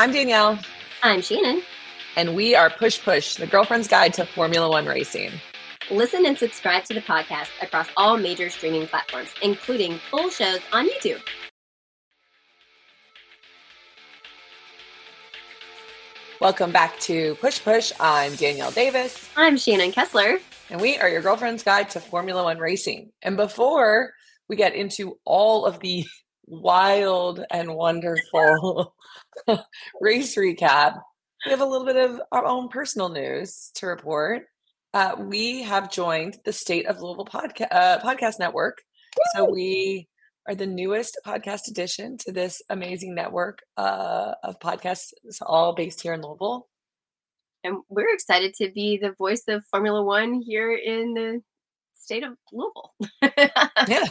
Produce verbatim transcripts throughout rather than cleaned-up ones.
I'm Danielle. I'm Shannon. And we are Push Push, the girlfriend's guide to Formula One racing. Listen and subscribe to the podcast across all major streaming platforms, including full shows on YouTube. Welcome back to Push Push. I'm Danielle Davis. I'm Shannon Kessler. And we are your girlfriend's guide to Formula One racing. And before we get into all of the wild and wonderful race recap, we have a little bit of our own personal news to report. Uh, we have joined the State of Louisville podca- uh, podcast network. So we are the newest podcast addition to this amazing network uh, of podcasts, all based here in Louisville. And we're excited to be the voice of Formula One here in the state of Louisville. Yeah.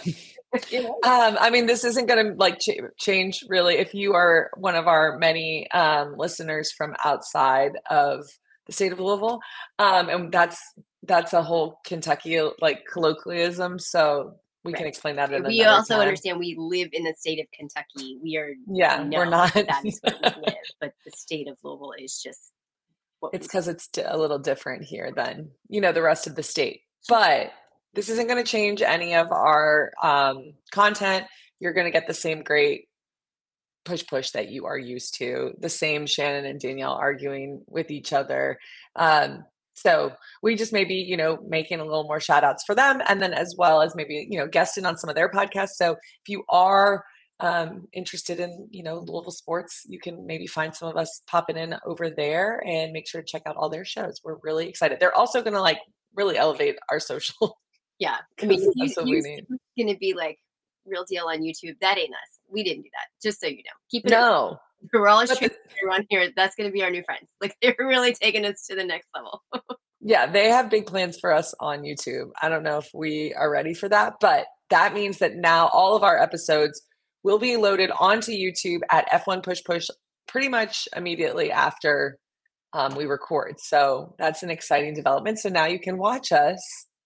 um, I mean, this isn't going to like ch- change really if you are one of our many um, listeners from outside of the state of Louisville. Um, and that's that's a whole Kentucky like colloquialism. So we right. can explain that. In we also time. understand we live in the state of Kentucky. We are yeah, we're not. That is where we live, but the state of Louisville is just. It's because it's a little different here than you know the rest of the state. But this isn't going to change any of our um, content. You're going to get the same great push push that you are used to. The same Shannon and Danielle arguing with each other. Um, So we just maybe, you know, making a little more shout outs for them. And then as well as maybe, you know, guesting on some of their podcasts. So if you are um, interested in, you know, Louisville sports, you can maybe find some of us popping in over there and make sure to check out all their shows. We're really excited. They're also going to like really elevate our social. Yeah. I mean, you, that's what we need. Going to be like real deal on YouTube. That ain't us. We didn't do that. Just so you know. Keep it. No. We're all around here. That's going to be our new friends. Like they're really taking us to the next level. Yeah, they have big plans for us on YouTube. I don't know if we are ready for that, but that means that now all of our episodes will be loaded onto YouTube at F one Push Push pretty much immediately after um, we record. So that's an exciting development. So now you can watch us.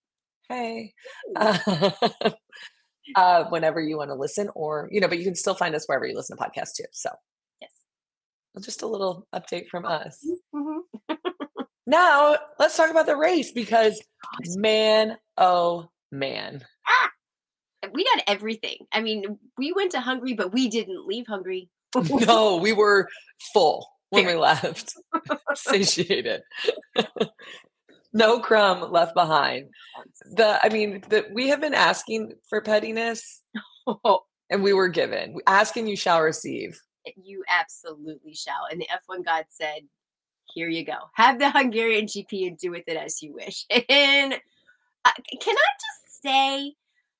Hey. Uh, uh, whenever you want to listen or, you know, but you can still find us wherever you listen to podcasts too. So. Just a little update from us. Mm-hmm. Now, let's talk about the race because man, oh man. Ah, we got everything. I mean, we went to Hungary, but we didn't leave Hungary. No, we were full when we left. Satiated. No crumb left behind. The, I mean, the, we have been asking for pettiness and we were given. Asking you shall receive. You absolutely shall. And the F one God said, here you go. Have the Hungarian G P and do with it as you wish. And uh, can I just say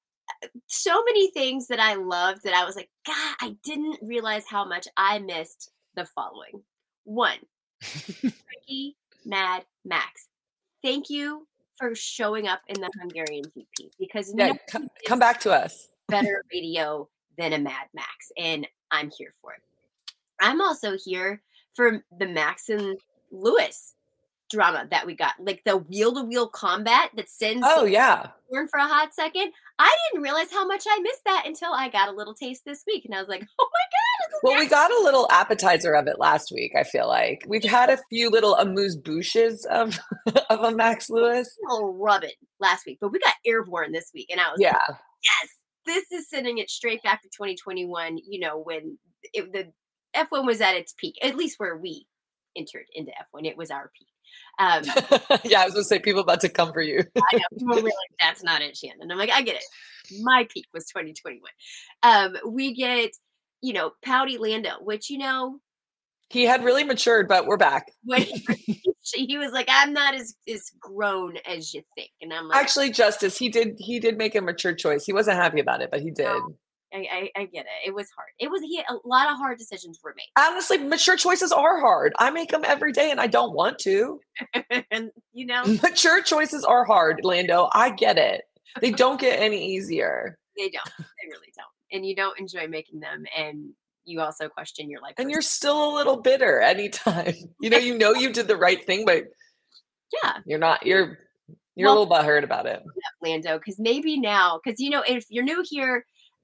so many things that I loved that I was like, God, I didn't realize how much I missed the following. One, Ricky, Mad Max. Thank you for showing up in the Hungarian G P because yeah, come, come back to us. Better radio than a Mad Max. And I'm here for it. I'm also here for the Max and Lewis drama that we got, like the wheel-to-wheel combat that sends. Oh yeah, for a hot second. I didn't realize how much I missed that until I got a little taste this week, and I was like, "Oh my god!" Well, we got a little appetizer of it last week. I feel like we've had a few little amuse bouches of of a Max Lewis. A little rubbing last week, but we got airborne this week, and I was yeah, like, yes, this is sending it straight back to twenty twenty-one. You know when it, the F one was at its peak, at least where we entered into F one. It was our peak. Um, yeah, I was going to say, people about to come for you. I know. People were like, that's not it, Shannon. I'm like, I get it. My peak was twenty twenty-one. Um, we get, you know, Pouty Lando, which, you know. He had really matured, but we're back. When he, he was like, I'm not as, as grown as you think. And I'm like. Actually, Justice, he did he did make a mature choice. He wasn't happy about it, but he did. No. I, I, I get it. It was hard. It was he, a lot of hard decisions were made. Honestly, mature choices are hard. I make them every day, and I don't want to. And you know, mature choices are hard, Lando. I get it. They don't get any easier. They don't. They really don't. And you don't enjoy making them, and you also question your life. And you're still a little bitter anytime. You know, you know you did the right thing, but yeah, you're not. You're you're well, a little butthurt about it, Lando. Because maybe now, because you know, if you're new here.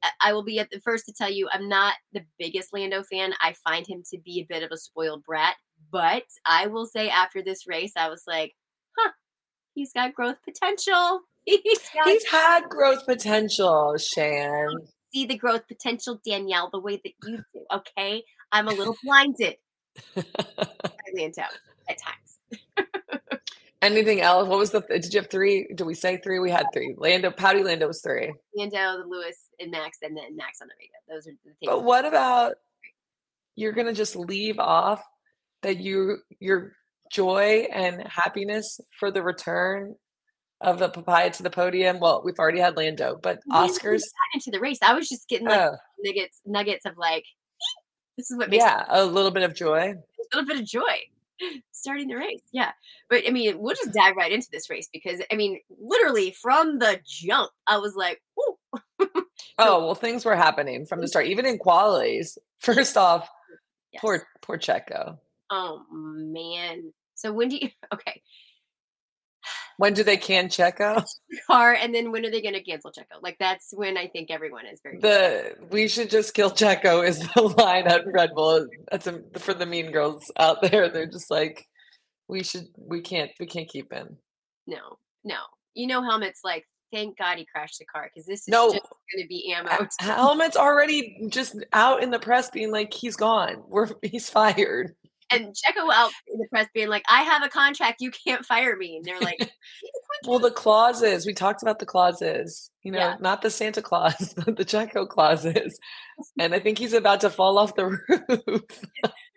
I, I will be at the first to tell you I'm not the biggest Lando fan. I find him to be a bit of a spoiled brat. But I will say after this race, I was like, huh, he's got growth potential. He's got He's had growth potential, Shan. see the growth potential, Danielle, the way that you do. Okay, I'm a little blinded by Lando at times. Anything else? What was the? Did you have three? Did we say three? We had three. Lando, Pouty Lando was three. Lando, Lewis, and Max, and then Max on the radio. Those are the things. But what about you're gonna just leave off that you your joy and happiness for the return of the papaya to the podium? Well, we've already had Lando, but We haven't Oscars got into the race. I was just getting like oh, nuggets, nuggets of like, this is what makes yeah, a little bit of joy. a little bit of joy starting the race. Yeah. But I mean, we'll just dive right into this race because I mean, literally from the jump, I was like, ooh. Oh, well, things were happening from the start, even in qualies. First off, Yes. poor poor Checo. Oh man. So when do you okay. When do they can Checo? Car and then when are they gonna cancel Checo? Like that's when I think everyone is very The we should just kill Checo is the line at Red Bull. That's a, for the mean girls out there. They're just like, we should, we can't, we can't keep him. no, no. You know, Helmet's like, thank God he crashed the car because this is No. just gonna be ammo. Helmet's already just out in the press being like, he's gone. We're he's fired. And Checo out in the press being like, I have a contract, you can't fire me. And they're like, well, the clauses, we talked about the clauses, you know, yeah. not the Santa Claus, the Checo clauses. And I think he's about to fall off the roof.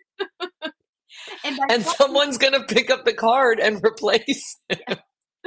and, and someone's going to pick up the card and replace him.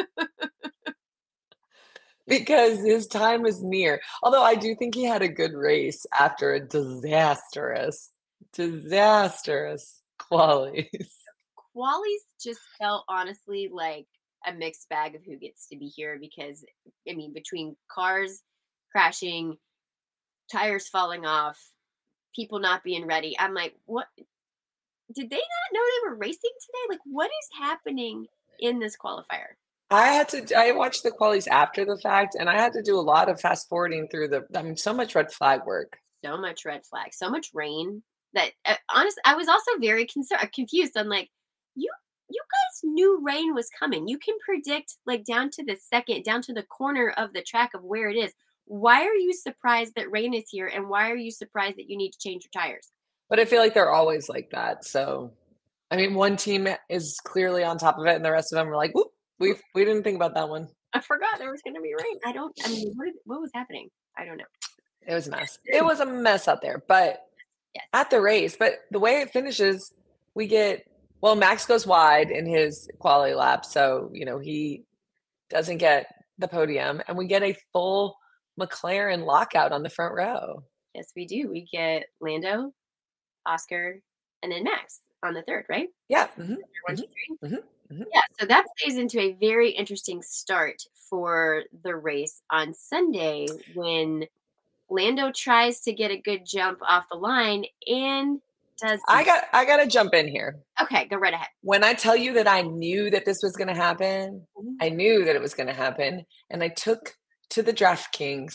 Because his time is near. Although I do think he had a good race after a disastrous, disastrous qualies. Qualies just felt honestly like a mixed bag of who gets to be here because, I mean, between cars crashing, tires falling off, people not being ready, I'm like, what? Did they not know they were racing today? Like, what is happening in this qualifier? I had to, I watched the qualies after the fact, and I had to do a lot of fast forwarding through the, I mean, so much red flag work. So much red flag, so much rain that, uh, honestly, I was also very concerned, confused. I'm like, you, you guys knew rain was coming. You can predict like down to the second, down to the corner of the track of where it is. Why are you surprised that rain is here? And why are you surprised that you need to change your tires? But I feel like they're always like that. So, I mean, one team is clearly on top of it, and the rest of them are like, whoop. We we didn't think about that one. I forgot there was going to be rain. I don't. I mean, what, did, what was happening? I don't know. It was a mess. It was a mess out there. But yes. At the race, but the way it finishes, we get well. Max goes wide in his quality lap, so you know he doesn't get the podium, and we get a full McLaren lockout on the front row. Yes, we do. We get Lando, Oscar, and then Max on the third, right? Yeah. Mm-hmm. One, two, three. Mm-hmm. Mm-hmm. Yeah, so that plays into a very interesting start for the race on Sunday when Lando tries to get a good jump off the line and does. I got I got to jump in here. Okay, go right ahead. When I tell you that I knew that this was going to happen, mm-hmm. I knew that it was going to happen, and I took to the DraftKings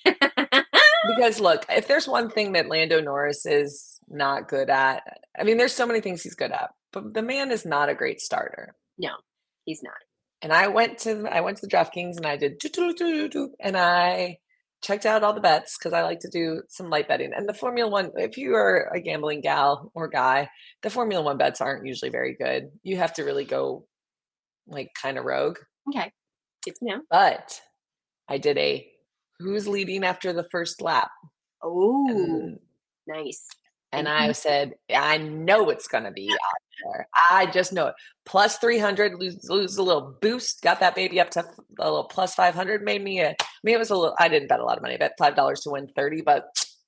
because look, if there's one thing that Lando Norris is not good at, I mean, there's so many things he's good at, but the man is not a great starter. No, he's not. And I went to I went to the DraftKings and I did and I checked out all the bets because I like to do some light betting. And the Formula One, if you are a gambling gal or guy, the Formula One bets aren't usually very good. You have to really go like kind of rogue. Okay, good to know. But I did a who's leading after the first lap. Oh, nice. And I said, I know it's going to be out there. I just know it. Plus three hundred, lose, lose a little boost. Got that baby up to a little plus five hundred. Made me a, I mean, it was a little, I didn't bet a lot of money. I bet five dollars to win thirty, but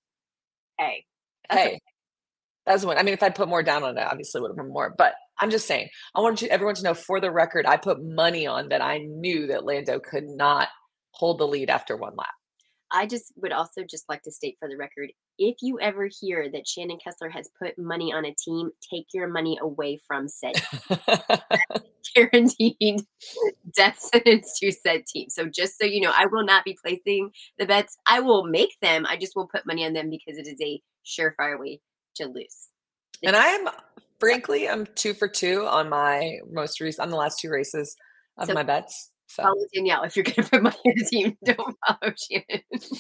hey, hey, okay. That's what, I mean, if I put more down on it, obviously would have been more. But I'm just saying, I want you, everyone to know for the record, I put money on that I knew that Lando could not hold the lead after one lap. I just would also just like to state for the record, if you ever hear that Shannon Kessler has put money on a team, take your money away from said guaranteed death sentence to said team. So just so you know, I will not be placing the bets. I will make them. I just will put money on them because it is a surefire way to lose. And I'm frankly, I'm two for two on my most recent on the last two races of So my bets. So follow Danielle if you're going to put money on the team. Don't follow Shannon.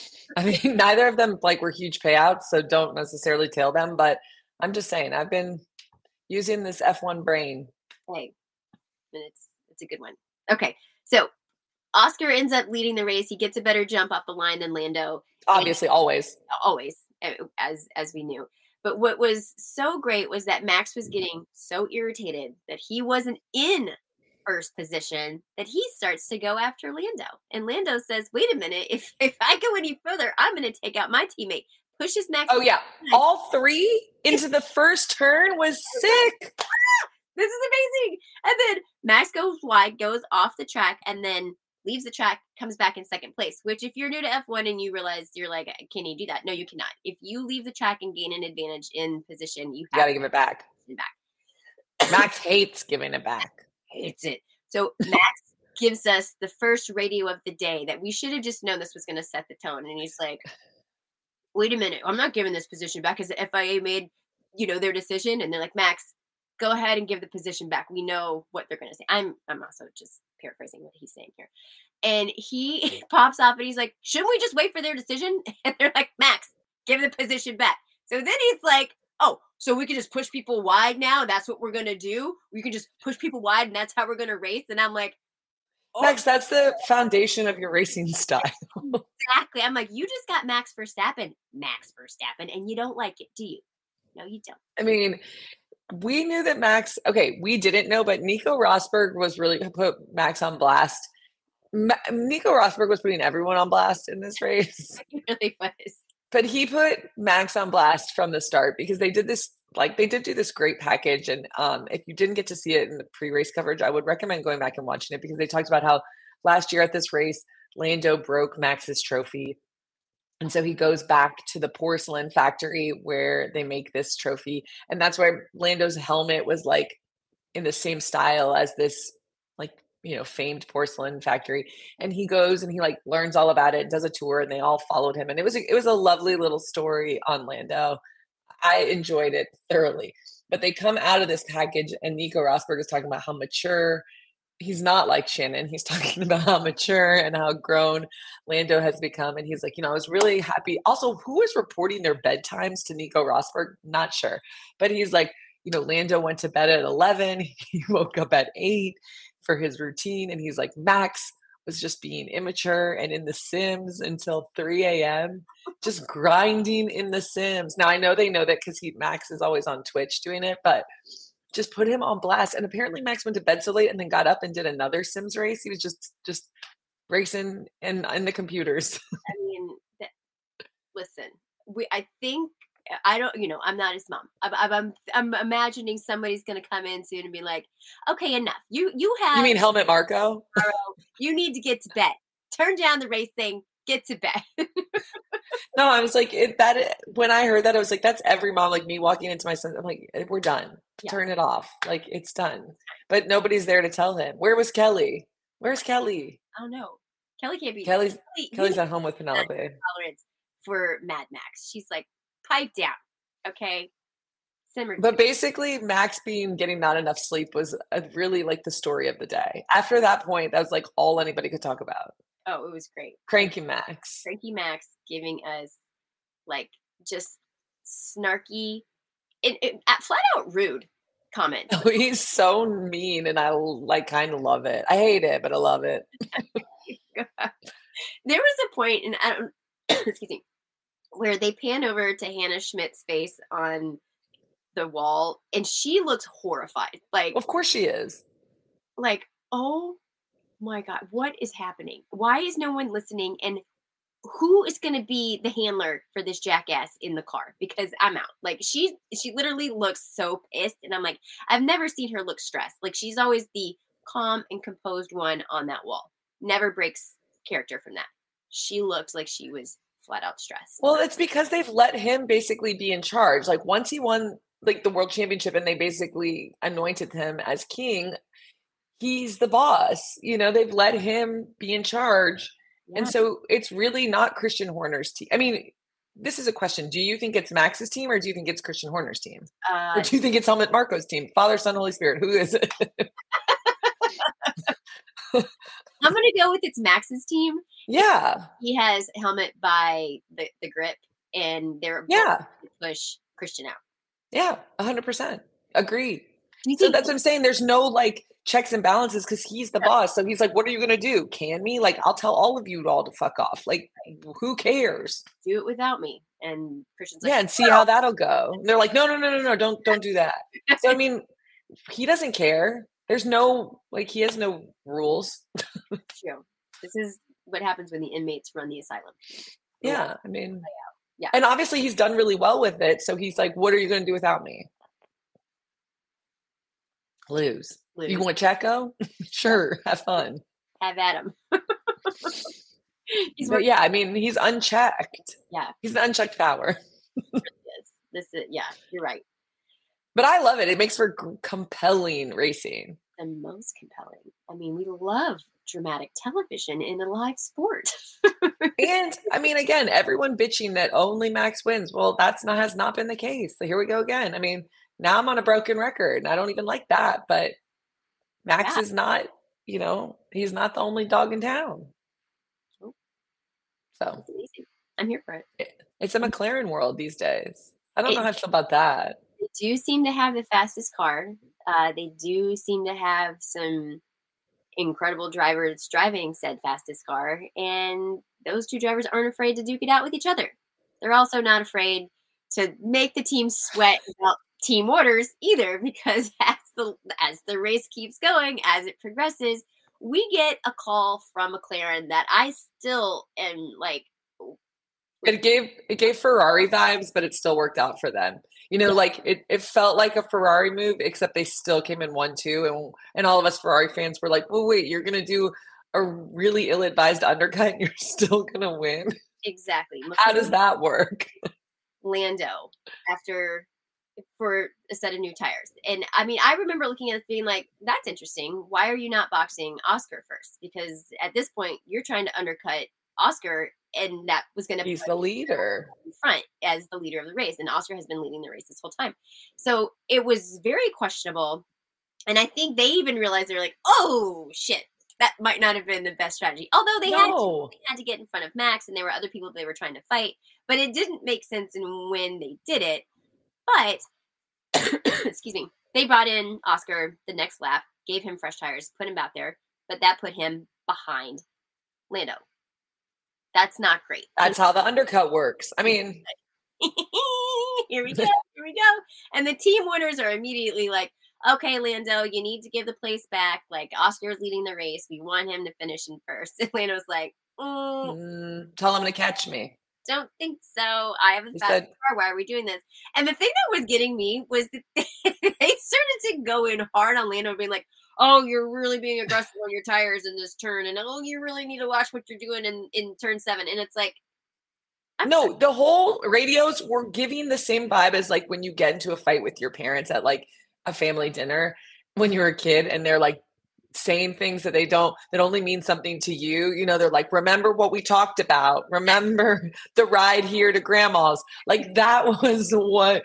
I mean, neither of them like were huge payouts, so don't necessarily tail them. But I'm just saying, I've been using this F one brain. Hey, and it's it's a good one. Okay, so Oscar ends up leading the race. He gets a better jump off the line than Lando. Obviously, always. Always, as as we knew. But what was so great was that Max was getting so irritated that he wasn't in first position that he starts to go after Lando. And Lando says, wait a minute, if if I go any further, I'm going to take out my teammate. Pushes Max. Oh, yeah. All three into the first turn was sick. This is amazing. And then Max goes wide, goes off the track, and then leaves the track, comes back in second place, which if you're new to F one and you realize you're like, can you do that? No, you cannot. If you leave the track and gain an advantage in position, you have got to give it back. it back. Max hates giving it back. Hates it. So Max gives us the first radio of the day that we should have just known this was going to set the tone. And he's like, wait a minute, I'm not giving this position back because the F I A made, you know, their decision. And they're like, Max, go ahead and give the position back. We know what they're going to say. I'm I'm also just paraphrasing what he's saying here. And he pops off and he's like, shouldn't we just wait for their decision? And they're like, Max, give the position back. So then he's like, oh, so we can just push people wide now? That's what we're going to do? We can just push people wide and that's how we're going to race? And I'm like, oh. Max, that's the foundation of your racing style. Exactly. I'm like, you just got Max Verstappen, Max Verstappen, and you don't like it, do you? No, you don't. I mean, we knew that Max, okay, we didn't know, but Nico Rosberg was really put Max on blast. Ma- Nico Rosberg was putting everyone on blast in this race. He really was. But he put Max on blast from the start because they did this, like they did do this great package. And um, if you didn't get to see it in the pre-race coverage, I would recommend going back and watching it because they talked about how last year at this race, Lando broke Max's trophy. And so he goes back to the porcelain factory where they make this trophy. And that's where Lando's helmet was like in the same style as this, like, you know, famed porcelain factory. And he goes and he like learns all about it, does a tour, and they all followed him. And it was, a, it was a lovely little story on Lando. I enjoyed it thoroughly. But they come out of this package and Nico Rosberg is talking about how mature he's not like Shannon. He's talking about how mature and how grown Lando has become. And he's like, you know, I was really happy. Also, who was reporting their bedtimes to Nico Rosberg? Not sure. But he's like, you know, Lando went to bed at eleven. He woke up at eight for his routine. And he's like, Max was just being immature and in the Sims until three a.m., just grinding in the Sims. Now, I know they know that because he Max is always on Twitch doing it, but just put him on blast. And apparently Max went to bed so late and then got up and did another Sims race. He was just just racing in in the computers. I mean, th- listen, we I think I don't, you know, I'm not his mom. I'm I'm, I'm imagining somebody's going to come in soon and be like, okay, enough. You you have. You mean Helmut Marko? You need to get to bed. Turn down the race thing. Get to bed. No, I was like, it, that when I heard that, I was like, that's every mom, like me walking into my son. I'm like, we're done. Yeah. Turn it off. Like, it's done. But nobody's there to tell him. Where was Kelly? Where's Kelly? I don't know. Kelly can't be. Kelly's, Kelly, Kelly's at home with Penelope. Tolerance for Mad Max. She's like, pipe down. Okay. Simmer. But basically, Max being getting not enough sleep was a, really like the story of the day. After that point, that was like all anybody could talk about. Oh, it was great. Cranky Max. Cranky Max giving us like just snarky, it, it, flat out rude comments. Oh, he's so mean, and I like kind of love it. I hate it, but I love it. There was a point, and I don't, excuse me, where they pan over to Hannah Schmidt's face on the wall, and she looks horrified. Like, of course she is. Like, oh my God, what is happening? Why is no one listening? And who is going to be the handler for this jackass in the car? Because I'm out. Like, she, she literally looks so pissed. And I'm like, I've never seen her look stressed. Like, she's always the calm and composed one on that wall. Never breaks character from that. She looks like she was flat out stress. Well, it's because they've let him basically be in charge. Like once he won like the world championship and they basically anointed him as king, he's the boss. You know, they've let him be in charge. And Yeah. so it's really not Christian Horner's team. I mean, this is a question. Do you think it's Max's team or do you think it's Christian Horner's team? Or Uh, do you think it's Helmut Marko's team? Father, Son, Holy Spirit. Who is it? I'm gonna go with it's Max's team. Yeah. He has Helmut by the, the grip, and they're Yeah. to push Christian out. Yeah. A hundred percent. Agreed. Do you So think that's what I'm saying. There's no like checks and balances because he's the boss. So he's like, what are you going to do? Can me? Like, I'll tell all of you all to fuck off. Like, who cares? do it without me? And Christian's like, Yeah. And see how that'll go. And they're like, no, no, no, no, no. Don't, don't do that. So, I mean, he doesn't care. There's no, like, he has no rules. true. This is what happens when the inmates run the asylum. Yeah. I mean, Yeah. And obviously he's done really well with it. So he's like, what are you going to do without me? Lose. Lose. You want Checo? Sure. Have fun. Have at him. He's But working. yeah, I mean, he's unchecked. Yeah. He's an unchecked power. This, this is, yeah, you're right. But I love it. It makes for g- compelling racing. The most compelling. I mean, we love dramatic television in a live sport. And I mean, again, everyone bitching that only Max wins. Well, that's not has not been the case. So here we go again. I mean, now I'm on a broken record, and I don't even like that. But Max Yeah. is not, you know, he's not the only dog in town. Nope. So It's amazing. I'm here for it. it, it's a McLaren world these days. I don't It- know how I feel about that. They do seem to have the fastest car. Uh, they do seem to have some incredible drivers driving said fastest car, and those two drivers aren't afraid to duke it out with each other. They're also not afraid to make the team sweat about team orders either, because as the as the race keeps going, as it progresses, we get a call from McLaren that I still am like, It gave it gave Ferrari vibes, but it still worked out for them. You know, Yeah. like it, it felt like a Ferrari move, except they still came in one two, and and all of us Ferrari fans were like, "Well, wait, you're gonna do a really ill-advised undercut, and you're still gonna win? exactly. How does McLaren that work?" Lando after for a set of new tires. And I mean, I remember looking at it being like, that's interesting. Why are you not boxing Oscar first? Because at this point, you're trying to undercut Oscar, and that was going to He's the leader. in front as the leader of the race. And Oscar has been leading the race this whole time. So it was very questionable. And I think they even realized they're like, oh, shit. That might not have been the best strategy. Although they had to No, they had to get in front of Max, and there were other people they were trying to fight, but it didn't make sense in when they did it. But excuse me, they brought in Oscar the next lap, gave him fresh tires, put him out there, but that put him behind Lando. That's not great. that's how the undercut works. I mean, Here we go, here we go. And the team winners are immediately like, okay, Lando, you need to give the place back. Like, Oscar's leading the race. We want him to finish in first. And Lando's like, mm, mm, tell him to catch me. don't think so. I have a He fast said- car. Why are we doing this? And the thing that was getting me was that they started to go in hard on Lando, being like, oh, you're really being aggressive on your tires in this turn. And oh, you really need to watch what you're doing in, in turn seven. And it's like, I'm No, sorry. the whole radios were giving the same vibe as like when you get into a fight with your parents at like a family dinner when you were a kid, and they're like saying things that they don't that only mean something to you. You know, they're like, remember what we talked about, remember the ride here to grandma's. Like that was what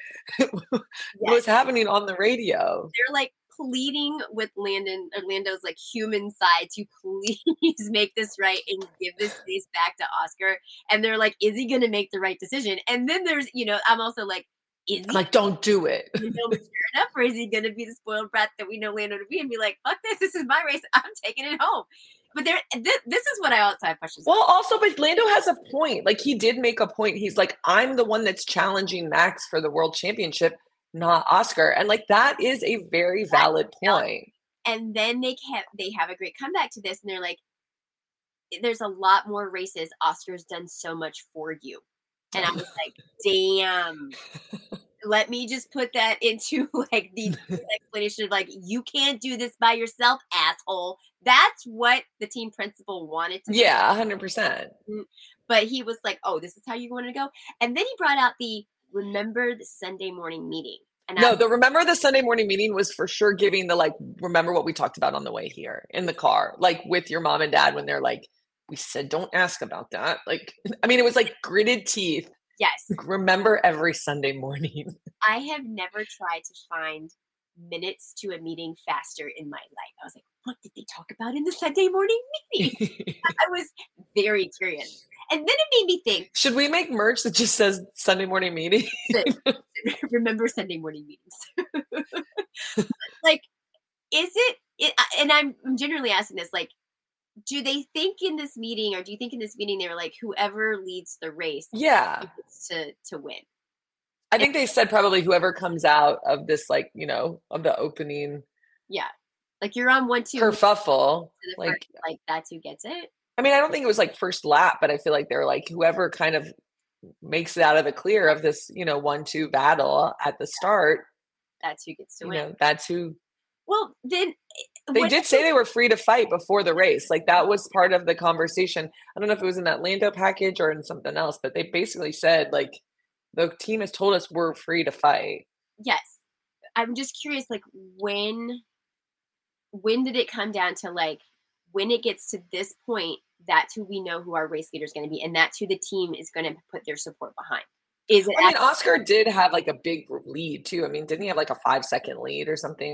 was happening on the radio. They're like pleading with Landon or Lando's like human side to please make this right and give this space back to Oscar. And they're like, is he going to make the right decision? And then there's, you know, I'm also like, is he Like, don't do it. you know, mature enough, or is he going to be the spoiled brat that we know Lando to be and be like, fuck this, this is my race, I'm taking it home. But there, th- this is what I also have questions Well, also, but Lando has a point. Like, he did make a point. He's like, I'm the one that's challenging Max for the world championship, not Oscar. And like, that is a very valid point. And then they can they have a great comeback to this, and they're like, there's a lot more races. Oscar's done so much for you. And I was like, damn. Let me just put that into like the explanation of like, you can't do this by yourself, asshole. That's what the team principal wanted to Yeah, one hundred percent. But he was like, "Oh, this is how you want to go." And then he brought out the remember the Sunday morning meeting. And I No, the remember the Sunday morning meeting was for sure giving the like, remember what we talked about on the way here in the car, like with your mom and dad when they're like, we said, don't ask about that. Like, I mean, it was like gritted teeth. yes, Remember every Sunday morning. I have never tried to find minutes to a meeting faster in my life. I was like, what did they talk about in the Sunday morning meeting? I was very curious. And then it made me think, Should we make merch that just says Sunday morning meeting? remember Sunday morning meetings. Like, is it, it and I'm, I'm generally asking this, like, do they think in this meeting, or do you think in this meeting they were like, whoever leads the race Yeah. gets to to win? I think they said probably whoever comes out of this, like, you know, of the opening Yeah, like you're on one two kerfuffle. to the Like, first, like that's who gets it. I mean, I don't think it was like first lap, but I feel like they're like whoever kind of makes it out of the clear of this, you know, one two battle at the start, That's who gets to you win. know, that's who Well, then they what did say they were free to fight before the race. Like that was part of the conversation. I don't know if it was in that Lando package or in something else, but they basically said like the team has told us we're free to fight. yes, I'm just curious, like when when did it come down to like when it gets to this point, that's who we know who our race leader is going to be, and that's who the team is going to put their support behind. Is it? I mean, Oscar did have like a big lead too. I mean, didn't he have like a five second lead or something?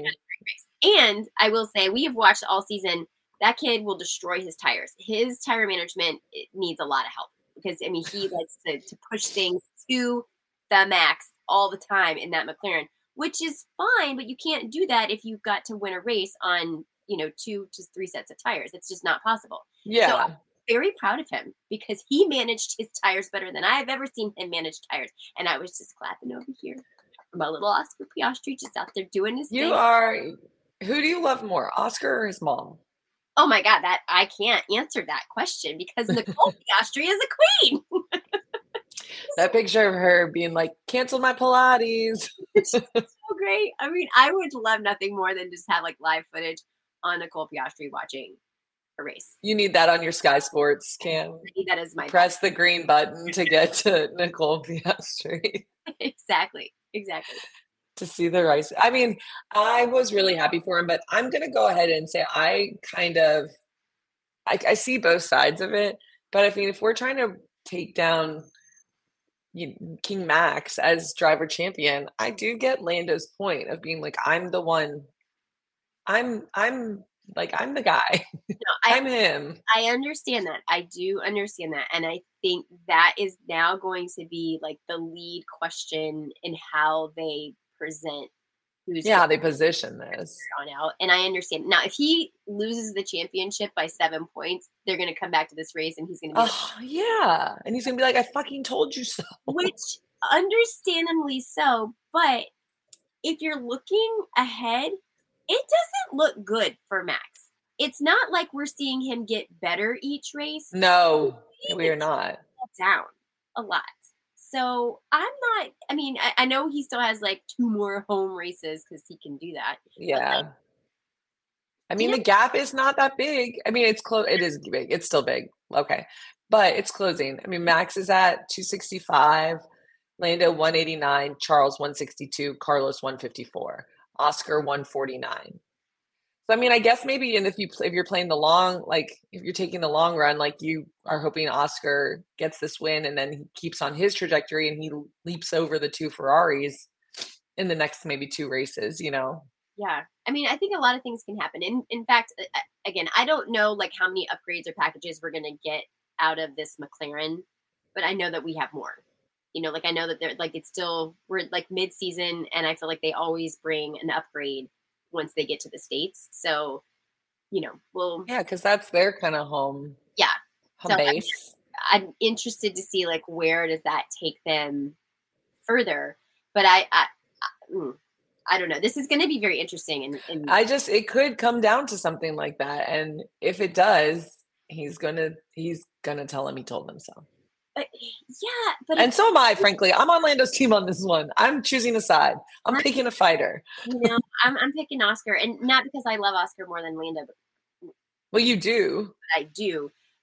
And I will say, we have watched all season. That kid will destroy his tires. His tire management needs a lot of help because I mean he likes to, to push things to the max all the time in that McLaren, which is fine, but you can't do that if you've got to win a race on you know two to three sets of tires. It's just not possible. Yeah. So I'm very proud of him because he managed his tires better than I've ever seen him manage tires. And I was just clapping over here for my little Oscar Piastri just out there doing his You thing. are, who do you love more, Oscar or his mom? Oh my God, that I can't answer that question because Nicole Piastri is a queen. That picture of her being like, cancel my Pilates. It's so great. I mean, I would love nothing more than just have like live footage on Nicole Piastri watching a race. You need that on your Sky Sports cam. I need that as my Press the green button to get to Nicole Piastri. exactly, exactly. To see the race. I mean, I was really happy for him, but I'm going to go ahead and say I kind of, I, I see both sides of it. But I mean, if we're trying to take down you, King Max as driver champion, I do get Lando's point of being like, I'm the one. I'm, I'm like, I'm the guy. No, I, I'm him. I understand that. I do understand that. And I think that is now going to be like the lead question in how they present who's Yeah, how they position this. on out. And I understand. Now, if he loses the championship by seven points, they're going to come back to this race and he's going to be Oh, yeah. And he's going to be like, I fucking told you so. which understandably so. But if you're looking ahead, it doesn't look good for Max. It's not like we're seeing him get better each race. No, we are not. Down a lot. So I'm not, I mean, I, I know he still has like two more home races because he can do that. Yeah. like, I mean, you the gap is not that big. I mean, it's close. It is big. It's still big. Okay. But it's closing. I mean, Max is at two sixty-five, Lando one eighty-nine, Charles one sixty-two, Carlos one fifty-four, Oscar one forty-nine. So, I mean, I guess maybe, and if you if you're playing the long, like if you're taking the long run, like you are hoping Oscar gets this win and then he keeps on his trajectory and he leaps over the two Ferraris in the next maybe two races, you know? Yeah. I mean, I think a lot of things can happen. In in fact, again, I don't know like how many upgrades or packages we're going to get out of this McLaren, but I know that we have more. You know, like I know that they're like it's still we're like mid-season and I feel like they always bring an upgrade once they get to the States. So, you know, we'll Yeah, because that's their kind of home. Yeah. Home So base. I'm, I'm interested to see like where does that take them further. But I I, I, I don't know. This is going to be very interesting. And, and I just it could come down to something like that, and if it does, he's gonna he's gonna tell him he told them so. But yeah, but And so am I, frankly. I'm on Lando's team on this one. I'm choosing a side. I'm picking a fighter. You know, I'm I'm picking Oscar, and not because I love Oscar more than Lando, but Well, you do. I do.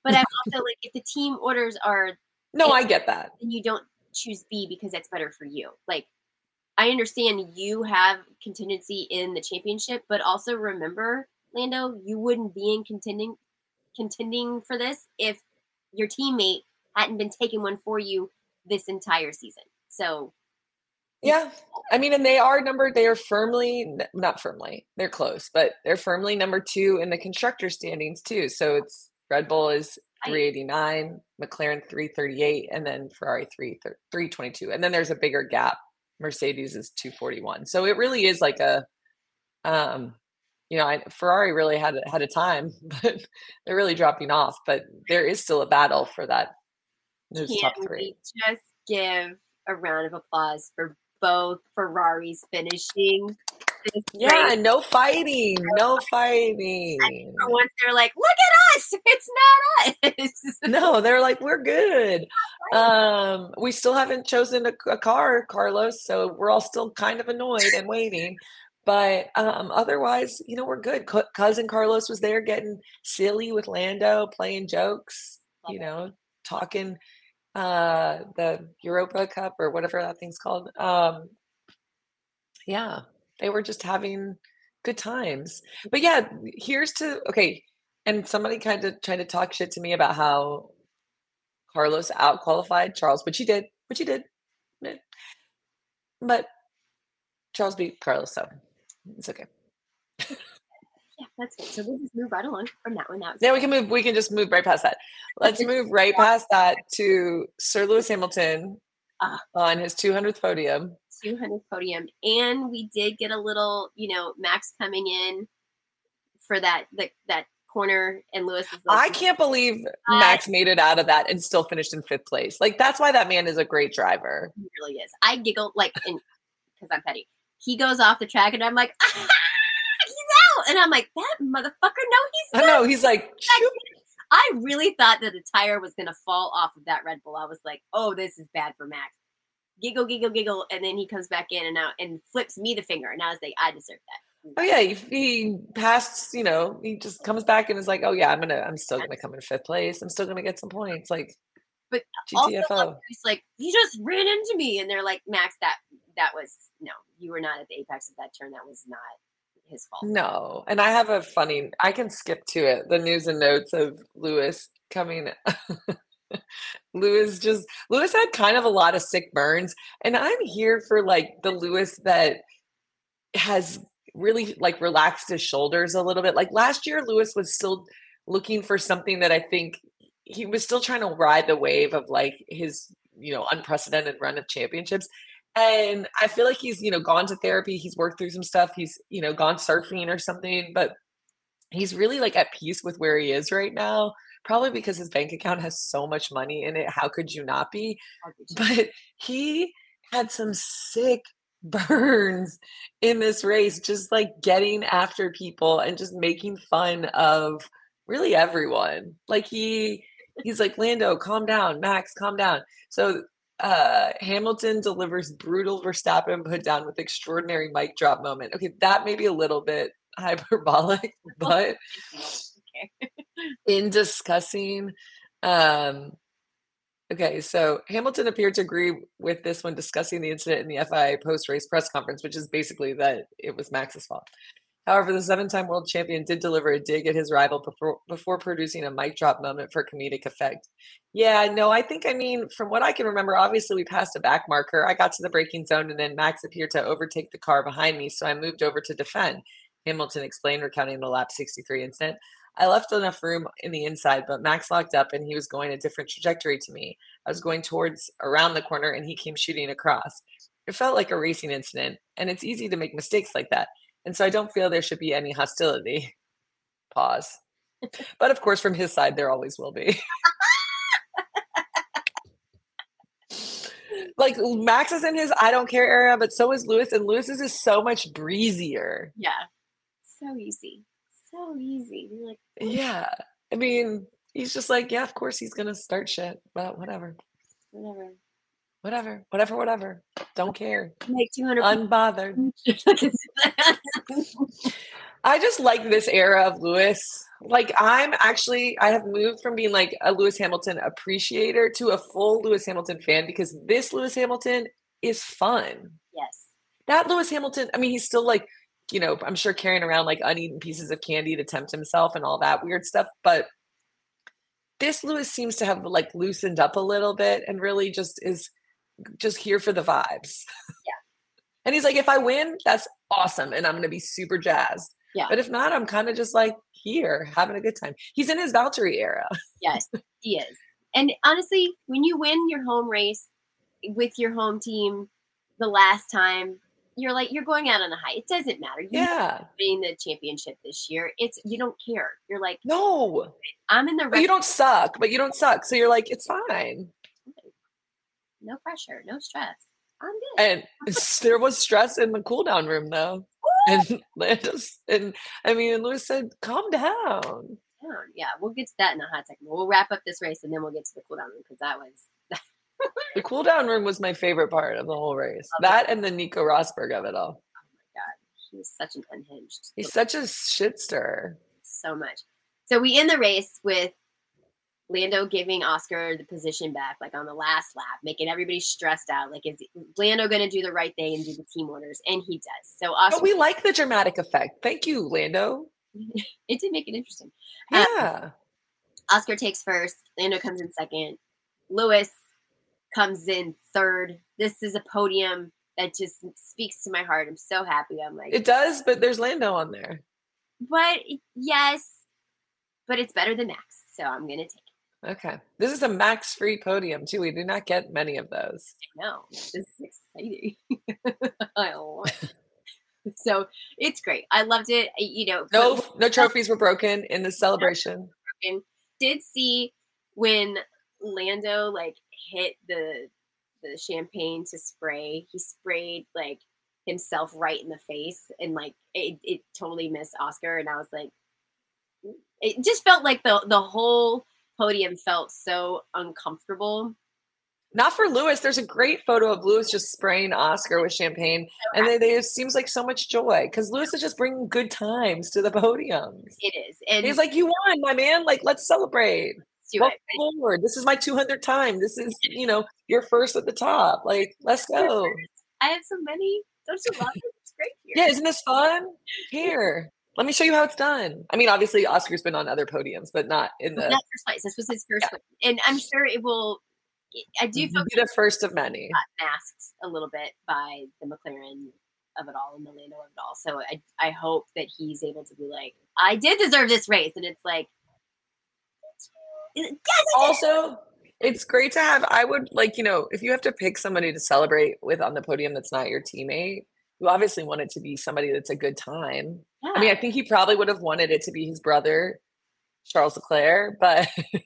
But I'm also like, if the team orders are No, A, I get that. then you don't choose B because that's better for you. Like, I understand you have contingency in the championship, but also remember, Lando, you wouldn't be in contending contending for this if your teammate hadn't been taking one for you this entire season. So Yeah. I mean, and they are number, they are firmly, not firmly, they're close, but they're firmly number two in the constructor standings too. So it's Red Bull is three eighty-nine, McLaren three thirty-eight, and then Ferrari three twenty-two. And then there's a bigger gap. Mercedes is two forty-one. So it really is like a, um, you know, I, Ferrari really had had a time, but they're really dropping off. But there is still a battle for that. Those Can top three. we just give a round of applause for both Ferraris finishing this Yeah, race? no fighting, no fighting. I mean, for once, they're like, "Look at us! It's not us." No, they're like, we're good. Um, we still haven't chosen a, a car, Carlos, so we're all still kind of annoyed and waiting. But um, otherwise, you know, we're good. Co- Cousin Carlos was there getting silly with Lando, playing jokes, Love you it. know, talking uh, the Europa Cup or whatever that thing's called. Um, yeah, they were just having good times. But yeah, here's to okay. And somebody kind of tried to talk shit to me about how Carlos out qualified Charles, which he did, which he did. Eh. But Charles beat Carlos, so it's okay. Yeah, that's good. So we'll just move right along from that one. That was Now we can move. We can just move right past that. Let's move right past that to Sir Lewis Hamilton Ah. on his two hundredth podium. two hundredth podium, and we did get a little, you know, Max coming in for that the, that corner, and Lewis is like, I can't believe Max made it out of that and still finished in fifth place. Like that's why that man is a great driver. He really is. I giggled like, because I'm petty. He goes off the track, and I'm like, ah, he's out, and I'm like, that motherfucker. No, he's not. I know. He's like, shoot. I really thought that the tire was gonna fall off of that Red Bull. I was like, oh, this is bad for Max. Giggle, giggle, giggle, and then he comes back in and out and flips me the finger, and I was like, I deserve that. Oh yeah, he, he passed. You know, he just comes back and is like, "Oh yeah, I'm gonna, I'm still gonna come in fifth place. I'm still gonna get some points." Like, but G T F O. Also, he's like, he just ran into me, and they're like, Max, that that was no, you were not at the apex of that turn. That was not his fault. No, and I have a funny. I can skip to it. The news and notes of Lewis coming. Lewis just Lewis had kind of a lot of sick burns, and I'm here for like the Lewis that has really like relaxed his shoulders a little bit. Like last year, Lewis was still looking for something that I think he was still trying to ride the wave of like his, you know, unprecedented run of championships. And I feel like he's, you know, gone to therapy. He's worked through some stuff. He's, you know, gone surfing or something, but he's really like at peace with where he is right now. Probably because his bank account has so much money in it. How could you not be? But he had some sick burns in this race, just like getting after people and just making fun of really everyone. Like he he's like, Lando, calm down, Max, calm down. So uh Hamilton delivers brutal Verstappen put down with extraordinary mic drop moment. Okay, that may be a little bit hyperbolic, but okay. in discussing um okay, so Hamilton appeared to agree with this when discussing the incident in the F I A post-race press conference, which is basically that it was Max's fault. However, the seven-time world champion did deliver a dig at his rival before, before producing a mic drop moment for comedic effect. Yeah, no, I think, I mean, from what I can remember, obviously we passed a back marker. I got to the braking zone, and then Max appeared to overtake the car behind me, so I moved over to defend, Hamilton explained, recounting the lap sixty-three incident. I left enough room in the inside, but Max locked up and he was going a different trajectory to me. I was going towards around the corner and he came shooting across. It felt like a racing incident, and it's easy to make mistakes like that. And so I don't feel there should be any hostility. Pause. But of course, from his side, there always will be. Like Max is in his I don't care era, but so is Lewis, and Lewis's is so much breezier. Yeah. So easy. So easy. You're like, oh. Yeah. I mean, he's just like, yeah, of course he's gonna start shit, but whatever. Whatever. Whatever. Whatever, whatever. Don't care. Make two hundred Unbothered. I just like this era of Lewis. Like I'm actually, I have moved from being like a Lewis Hamilton appreciator to a full Lewis Hamilton fan because this Lewis Hamilton is fun. Yes. That Lewis Hamilton, I mean, he's still like, you know, I'm sure carrying around like uneaten pieces of candy to tempt himself and all that weird stuff. But this Lewis seems to have like loosened up a little bit and really just is just here for the vibes. Yeah. And he's like, if I win, that's awesome. And I'm going to be super jazzed. Yeah. But if not, I'm kind of just like here having a good time. He's in his Valtteri era. Yes, he is. And honestly, when you win your home race with your home team the last time, you're like, you're going out on a high. It doesn't matter. You Yeah. winning the championship this year. It's, you don't care. You're like, no, I'm in the but you don't suck, but you don't suck. So you're like, it's fine. No pressure, no stress. I'm good. And there was stress in the cool down room though. And Lando's, and I mean, and Lewis said, calm down. Yeah, we'll get to that in a hot second. We'll wrap up this race and then we'll get to the cool down room because that was the cool down room was my favorite part of the whole race. That and the Nico Rosberg of it all. Oh my God. He's such an unhinged. He's such a shit stirrer. So much. So we end the race with Lando giving Oscar the position back, like on the last lap, making everybody stressed out. Like, is Lando going to do the right thing and do the team orders? And he does. So Oscar, but we like the dramatic effect. Thank you, Lando. It did make it interesting. Yeah. Um, Oscar takes first. Lando comes in second. Lewis comes in third. This is a podium that just speaks to my heart. I'm so happy. I'm like, it does, but there's Lando on there. But yes, but it's better than Max. So I'm going to take it. Okay. This is a Max free podium too. We do not get many of those. I know. This is exciting. I love it. So it's great. I loved it. You know, no, but, no trophies were broken in the celebration. Broken. Did see when Lando like hit the the champagne to spray. He sprayed like himself right in the face, and like it, it totally missed Oscar. And I was like, it just felt like the the whole podium felt so uncomfortable. Not for Lewis. There's a great photo of Lewis just spraying Oscar with champagne. So and they, they, it seems like so much joy because Lewis is just bringing good times to the podiums. It is. And he's like, you won, my man. Like, let's celebrate. Welcome forward. This is my two hundredth time. This is, you know, you're first at the top. Like, let's go. I have so many. Don't you love it? It's great here. Yeah, isn't this fun? Here. Let me show you how it's done. I mean, obviously, Oscar's been on other podiums, but not in the... Not first place. This was his first yeah. one. And I'm sure it will... I do feel be the first of many. Masked a little bit by the McLaren of it all and the Lando of it all. So I, I hope that he's able to be like, I did deserve this race. And it's like... Also, it's great to have... I would, like, you know, if you have to pick somebody to celebrate with on the podium that's not your teammate, you obviously want it to be somebody that's a good time. Yeah. I mean, I think he probably would have wanted it to be his brother, Charles Leclerc, but...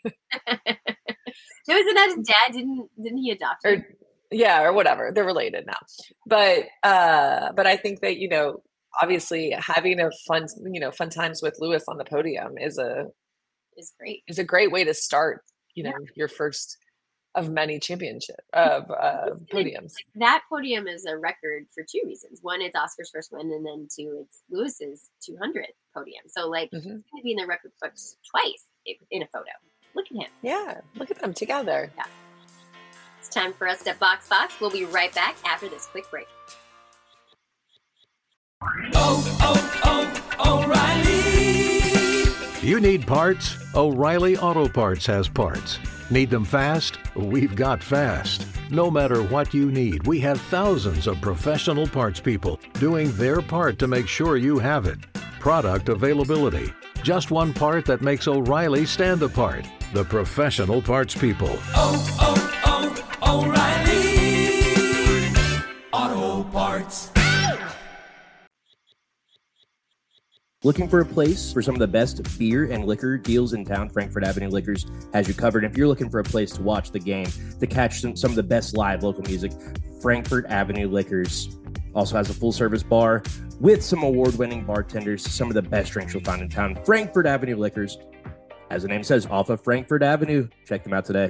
No, isn't that his dad? Didn't didn't he adopt him? Or, yeah, or whatever. They're related now. But uh, but I think that, you know, obviously having a fun, you know, fun times with Lewis on the podium is a is great. Is a great way to start, you know, yeah. your first of many championship of uh, podiums. That podium is a record for two reasons. One, it's Oscar's first win, and then two, it's Lewis's two hundredth podium. So like mm-hmm. he's going to be in the record books twice in a photo. Look at him. Yeah, look at them together. Yeah. It's time for us to Box Box. We'll be right back after this quick break. Oh, oh, oh, O'Reilly. You need parts? O'Reilly Auto Parts has parts. Need them fast? We've got fast. No matter what you need, we have thousands of professional parts people doing their part to make sure you have it. Product availability. Just one part that makes O'Reilly stand apart. The professional parts people. Oh, oh, oh, O'Reilly Auto Parts. Looking for a place for some of the best beer and liquor deals in town? Frankfurt Avenue Liquors has you covered. If you're looking for a place to watch the game, to catch some, some of the best live local music, Frankfurt Avenue Liquors also has a full-service bar with some award-winning bartenders, some of the best drinks you'll find in town. Frankfurt Avenue Liquors, as the name says, off of Frankfurt Avenue. Check them out today.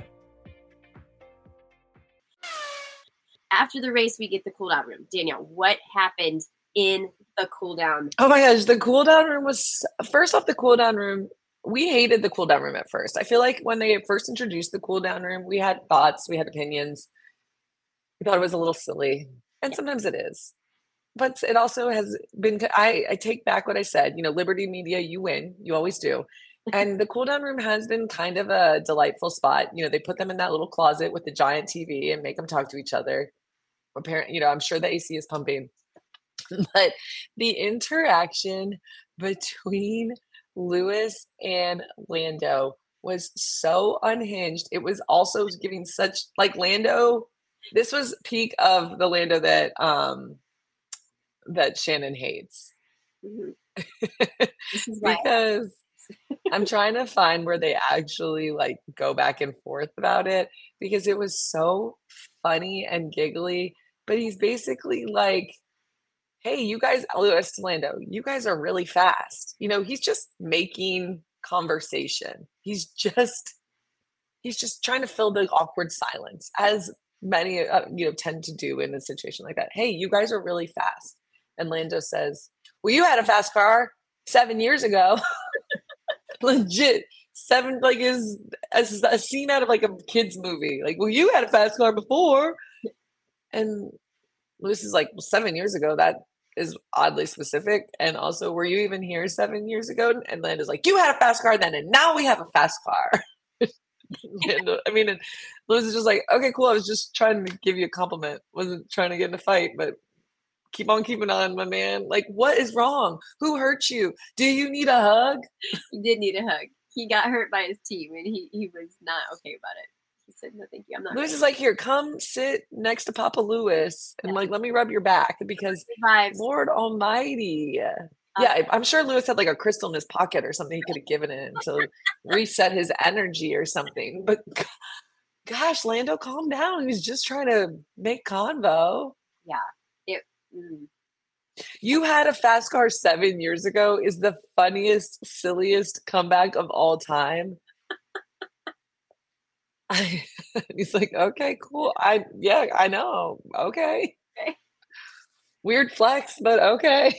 After the race, we get the cool-down room. Danielle, what happened in the cool down. Oh my gosh, the cool down room was first off the cool down room. We hated the cool down room at first. I feel like when they first introduced the cool down room, we had thoughts, we had opinions. We thought it was a little silly, and sometimes it is. But it also has been. I, I take back what I said. You know, Liberty Media, you win. You always do. And the cool down room has been kind of a delightful spot. You know, they put them in that little closet with the giant T V and make them talk to each other. Apparently, you know, I'm sure the A C is pumping. But the interaction between Lewis and Lando was so unhinged. It was also giving such like Lando. This was peak of the Lando that um that Shannon hates. Mhm. This is why Because I'm trying to find where they actually like go back and forth about it because it was so funny and giggly. But he's basically like, hey, you guys, Lewis to Lando, you guys are really fast. You know, he's just making conversation. He's just, he's just trying to fill the awkward silence, as many, uh, you know, tend to do in a situation like that. Hey, you guys are really fast. And Lando says, well, you had a fast car seven years ago. Legit. Seven, like, is a, a scene out of like a kid's movie. Like, well, you had a fast car before. And Lewis is like, well, seven years ago, that is oddly specific. And also, were you even here seven years ago? And Lando's like, you had a fast car then, and now we have a fast car. And, I mean, and Lewis is just like, okay, cool. I was just trying to give you a compliment. Wasn't trying to get in a fight, but keep on keeping on, my man. Like, what is wrong? Who hurt you? Do you need a hug? he did need a hug. He got hurt by his team, and he he was not okay about it. He said, "No, thank you. I'm not." Lewis ready." is like, here, come sit next to Papa Lewis and like, let me rub your back because Vibes. Lord Almighty. Yeah, I- I'm sure Lewis had like a crystal in his pocket or something he could have given it to reset his energy or something. But g- gosh, Lando, calm down. He was just trying to make convo. Yeah. It. Mm. You had a fast car seven years ago is the funniest, silliest comeback of all time. I, he's like, okay, cool. I yeah, I know. Okay. Okay. Weird flex, but okay.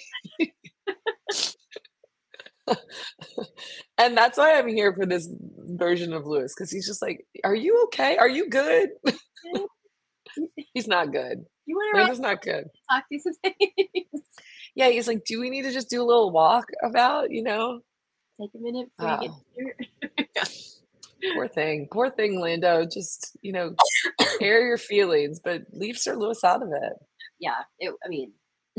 And that's why I'm here for this version of Lewis, because he's just like, are you okay? Are you good? He's not good. You want to Lando's not good. talk to some things? Yeah, he's like, do we need to just do a little walk about, you know? Take a minute before you Oh. get here. Poor thing. Poor thing, Lando. Just, you know, air your feelings, but leave Sir Lewis out of it. Yeah. It. I mean,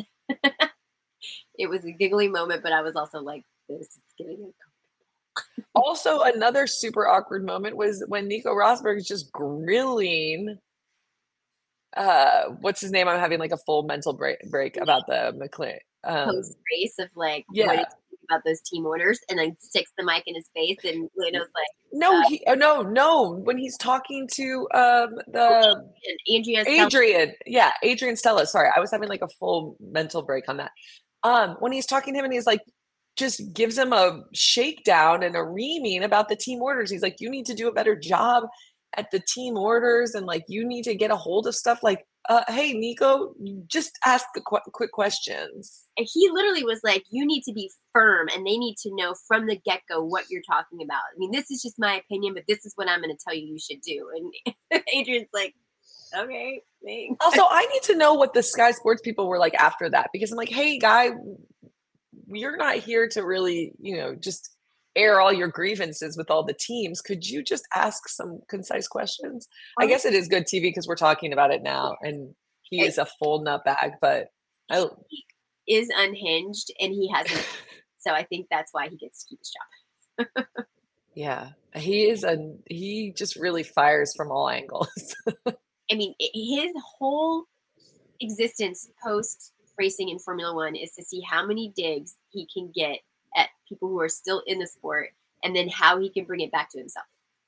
it was a giggly moment, but I was also like, "This is getting uncomfortable." Also, another super awkward moment was when Nico Rosberg is just grilling. Uh, what's his name? I'm having like a full mental break break about the McLaren. Um, Post race of like, yeah. what did you think about those team orders? And then sticks the mic in his face, and Lando's like, no, uh, he, oh, no, no. When he's talking to um the and Andrea's Adrian, yeah, Adrian Stella. Sorry, I was having like a full mental break on that. Um, when he's talking to him and he's like, just gives him a shakedown and a reaming about the team orders. He's like, you need to do a better job at the team orders, and like you need to get a hold of stuff. Like, uh, hey, Nico, just ask the qu- quick questions. And he literally was like, you need to be firm, and they need to know from the get-go what you're talking about. I mean, this is just my opinion, but this is what I'm going to tell you you should do. And Adrian's like, okay, thanks. Also, I need to know what the Sky Sports people were like after that, because I'm like, hey, guy, you're not here to really, you know, just air all your grievances with all the teams. Could you just ask some concise questions? I guess it is good T V because we're talking about it now, and he is a full nutbag, but I, He is unhinged, and he hasn't. So I think that's why he gets to keep his job. yeah, he is a he just really fires from all angles. I mean, i- his whole existence post racing in Formula One is to see how many digs he can get at people who are still in the sport, and then how he can bring it back to himself.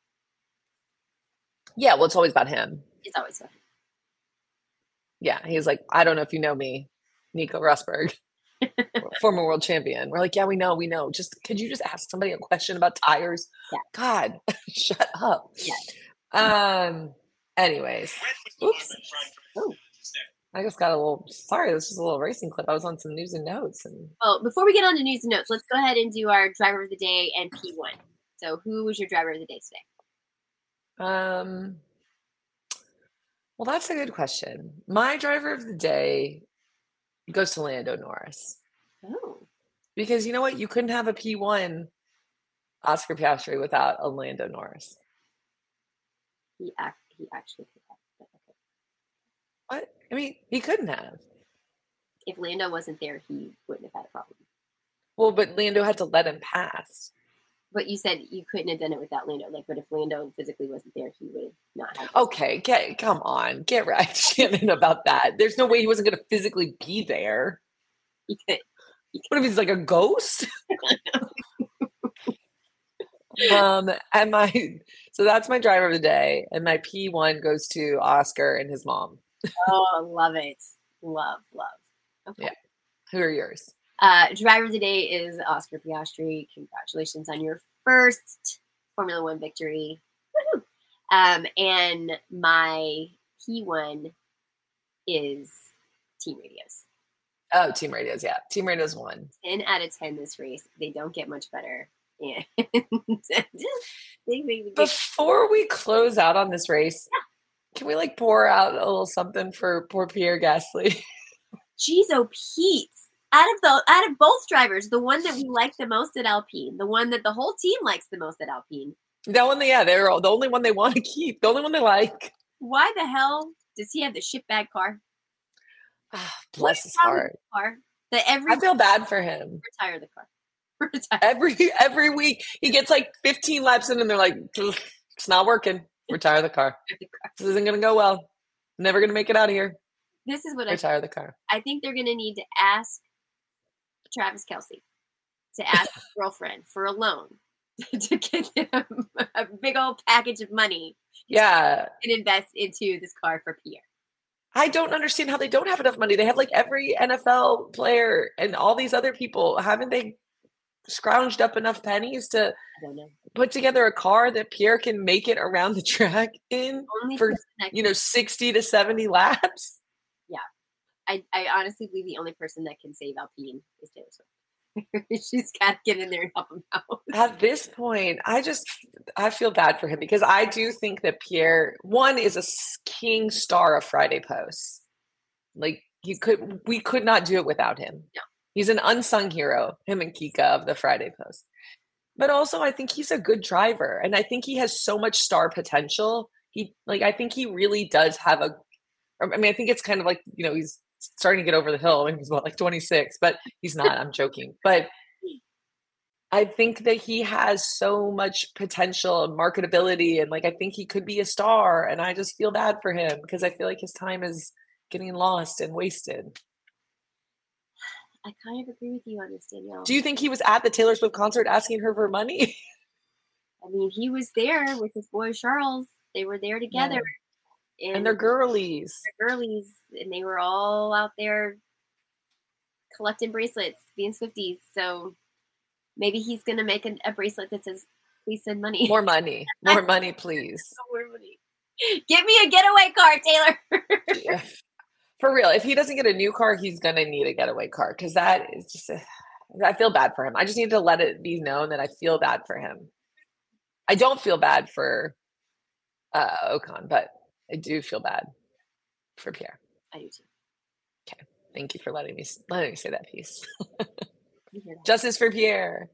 Yeah, well, it's always about him. It's always fun. Yeah, he's like, I don't know if you know me, Nico Rosberg, former world champion. We're like, yeah, we know, we know. Just could you just ask somebody a question about tires? Yeah. God, shut up. Yeah. Um. Anyways, oops. Oh. I just got a little sorry. This is a little racing clip. I was on some news and notes, and Well, before we get on to news and notes, let's go ahead and do our driver of the day and P one. So, who was your driver of the day today? um, well, that's a good question. My driver of the day goes to Lando Norris Oh, because you know what? You couldn't have a P one Oscar Piastri without a Lando Norris. he act he actually could have. But okay. What? I mean, he couldn't have. If Lando wasn't there, he wouldn't have had a problem. Well, but Lando had to let him pass. But you said you couldn't have done it without Lando. Like, but if Lando physically wasn't there, he would have not had. Okay, get come on, get right, Shannon, about that. There's no way he wasn't going to physically be there. He could. What if he's like a ghost? um, and my so that's my driver of the day, and my P one goes to Oscar and his mom. Oh, love it, love, love. Okay. Yeah. Who are yours? Uh, driver of the day is Oscar Piastri. Congratulations on your first Formula One victory. Woohoo! Um, and my P one is Team Radios. Oh, Team Radios. Yeah, Team Radios won. ten out of ten this race. They don't get much better. And just, they make me Before we close out on this race, can we like pour out a little something for poor Pierre Gasly? Jeez, oh Pete. Out of the out of both drivers, the one that we like the most at Alpine, the one that the whole team likes the most at Alpine. That one, yeah, they're the only one they want to keep, the only one they like. Why the hell does he have the shitbag car? Ah, bless What's his wrong with heart. the car? That every I feel bad for him. retire the car. Retire Every every week he gets like fifteen laps in, and they're like, "It's not working. Retire the car. the car. This isn't going to go well. Never going to make it out of here. This is what I Retire the car." I think they're gonna need to ask Travis Kelce to ask his girlfriend for a loan to get them a big old package of money Yeah, and invest into this car for Pierre. I don't understand how they don't have enough money. They have like every N F L player and all these other people. Haven't they scrounged up enough pennies to I don't know. put together a car that Pierre can make it around the track in Only for, person that you know, sixty to seventy laps? I, I honestly believe the only person that can save Alpine is Taylor Swift. She's got to get in there and help him out. At this point, I just I feel bad for him because I do think that Pierre, one, is a s- king star of Friday posts. Like he could, we could not do it without him. No. He's an unsung hero, him and Kika of the Friday post. But also, I think he's a good driver, and I think he has so much star potential. He like I think he really does have a. I mean, I think it's kind of like, you know, he's starting to get over the hill when he's what, like twenty-six, but he's not. I'm joking, but I think that he has so much potential and marketability, and like I think he could be a star, and I just feel bad for him because I feel like his time is getting lost and wasted. I kind of agree with you on this, Danielle. Do you think he was at the Taylor Swift concert asking her for money? I mean, he was there with his boy Charles. They were there together. And, and they're girlies. They're girlies, and they were all out there collecting bracelets, being Swifties. So maybe he's going to make a, a bracelet that says, please send money. More money. More money, please. More money. Give me a getaway car, Taylor. Yeah. For real, if he doesn't get a new car, he's going to need a getaway car because that is just, a, I feel bad for him. I just need to let it be known that I feel bad for him. I don't feel bad for uh, Ocon, but I do feel bad for Pierre. I do too. Okay. Thank you for letting me, letting me say that piece. You hear that? Justice for Pierre.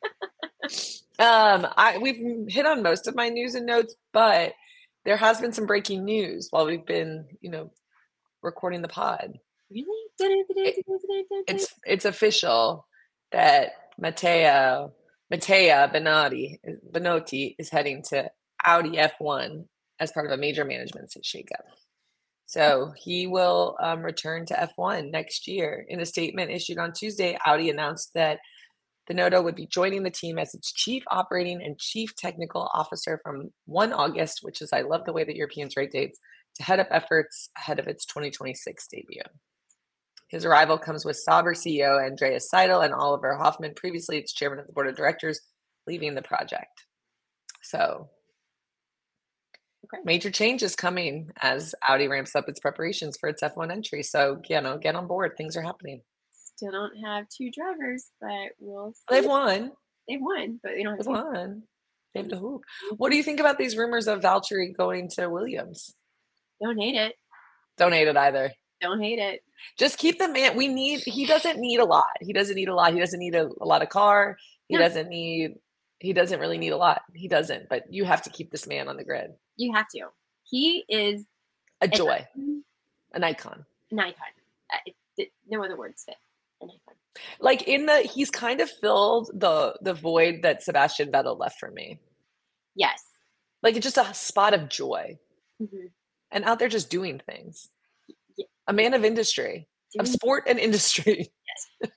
um, I we've hit on most of my news and notes, but there has been some breaking news while we've been, you know, recording the pod. Really? It's it's official that Matteo Mattia Benotti Benotti is heading to Audi F one as part of a major management shakeup. So he will um, return to F one next year. In a statement issued on Tuesday, Audi announced that Binotto would be joining the team as its chief operating and chief technical officer from the first of August, which is, I love the way that Europeans write dates, to head up efforts ahead of its twenty twenty-six debut. His arrival comes with Sauber C E O Andreas Seidel and Oliver Hoffman, previously its chairman of the board of directors, leaving the project. So Okay. Major changes coming as Audi ramps up its preparations for its F one entry. So, you know, get on board. Things are happening. Still don't have two drivers, but we'll They've see. won. They've won, but they don't have They've two. won. They've the hoop. What do you think about these rumors of Valtteri going to Williams? Don't hate it. Don't hate it either. Don't hate it. Just keep the man. We need, he doesn't need a lot. He doesn't need a lot. He doesn't need a, a lot of car. He No. doesn't need, he doesn't really need a lot. He doesn't, but you have to keep this man on the grid. You have to. He is A an joy, icon. an icon. An icon. Uh, it, it, no other words fit. An icon. Like in the, he's kind of filled the the void that Sebastian Vettel left for me. Yes. Like it's just a spot of joy Mm-hmm. and out there just doing things. Yeah. A man of industry, of Doing- sport and industry. Yes.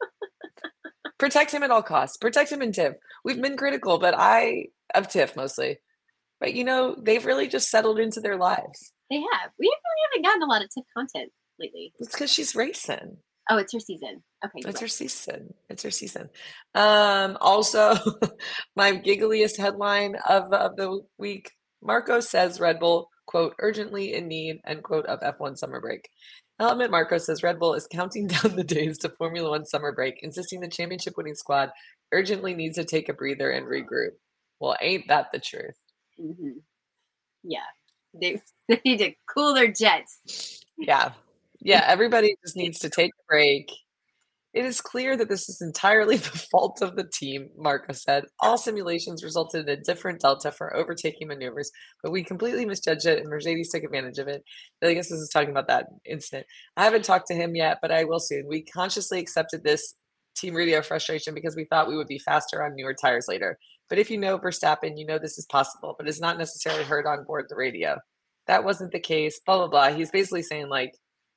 Protect him at all costs. Protect him in Tiff. We've been critical, but I of Tiff mostly. But you know, they've really just settled into their lives. They have. We really haven't gotten a lot of Tiff content lately. It's because she's racing. Oh, it's her season. Okay. you're It's right. her season. It's her season. Um, also, my giggliest headline of, of the week, Marco says Red Bull, quote, urgently in need, end quote, of F one summer break. Helmut Marko says Red Bull is counting down the days to Formula One summer break, insisting the championship winning squad urgently needs to take a breather and regroup. Well, ain't that the truth? Mm-hmm. Yeah. They, they need to cool their jets. Yeah. Yeah, everybody just needs to take a break. It is clear that this is entirely the fault of the team, Marco said. All simulations resulted in a different delta for overtaking maneuvers, but we completely misjudged it and Mercedes took advantage of it. I guess this is talking about that incident. I haven't talked to him yet, but I will soon. We consciously accepted this team radio frustration because we thought we would be faster on newer tires later. But if you know Verstappen, you know this is possible, but it's not necessarily heard on board the radio. That wasn't the case, blah, blah, blah. He's basically saying, like,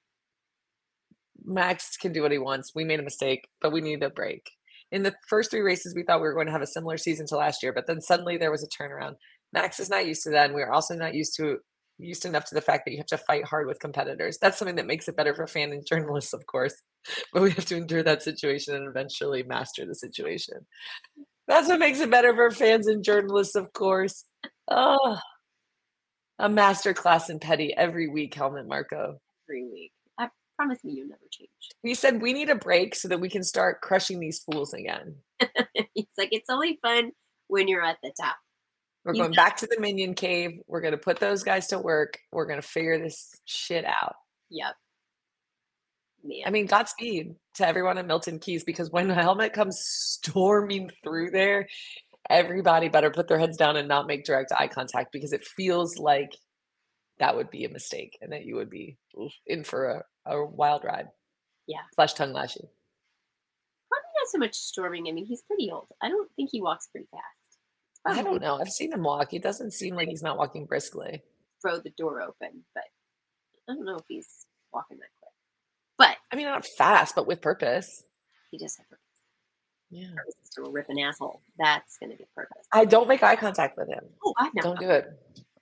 Max can do what he wants. We made a mistake, but we need a break. In the first three races, we thought we were going to have a similar season to last year, but then suddenly there was a turnaround. Max is not used to that, and we're also not used to used enough to the fact that you have to fight hard with competitors. That's something that makes it better for fans and journalists, of course. But we have to endure that situation and eventually master the situation. That's what makes it better for fans and journalists, of course. Oh, a master class in petty every week, Helmut Marko. Every week. I promise me you'll never change. We said we need a break so that we can start crushing these fools again. It's like, it's only fun when you're at the top. We're You going back to the Minion Cave. We're going to put those guys to work. We're going to figure this shit out. Yep. Man. I mean, Godspeed to everyone at Milton Keynes, because when the helmet comes storming through there, everybody better put their heads down and not make direct eye contact, because it feels like that would be a mistake and that you would be oof, in for a, a wild ride. Yeah. Flesh tongue lashy. Probably not so much storming. I mean, he's pretty old. I don't think he walks pretty fast. It's I probably don't know. I've seen him walk. It doesn't seem like he's not walking briskly. throw the door open, but I don't know if he's walking that quick. But I mean, not fast, but with purpose. he does have purpose. Yeah. Purpose is to rip an asshole. That's going to be purpose. I don't make eye contact with him. Oh, God, no. Don't do it.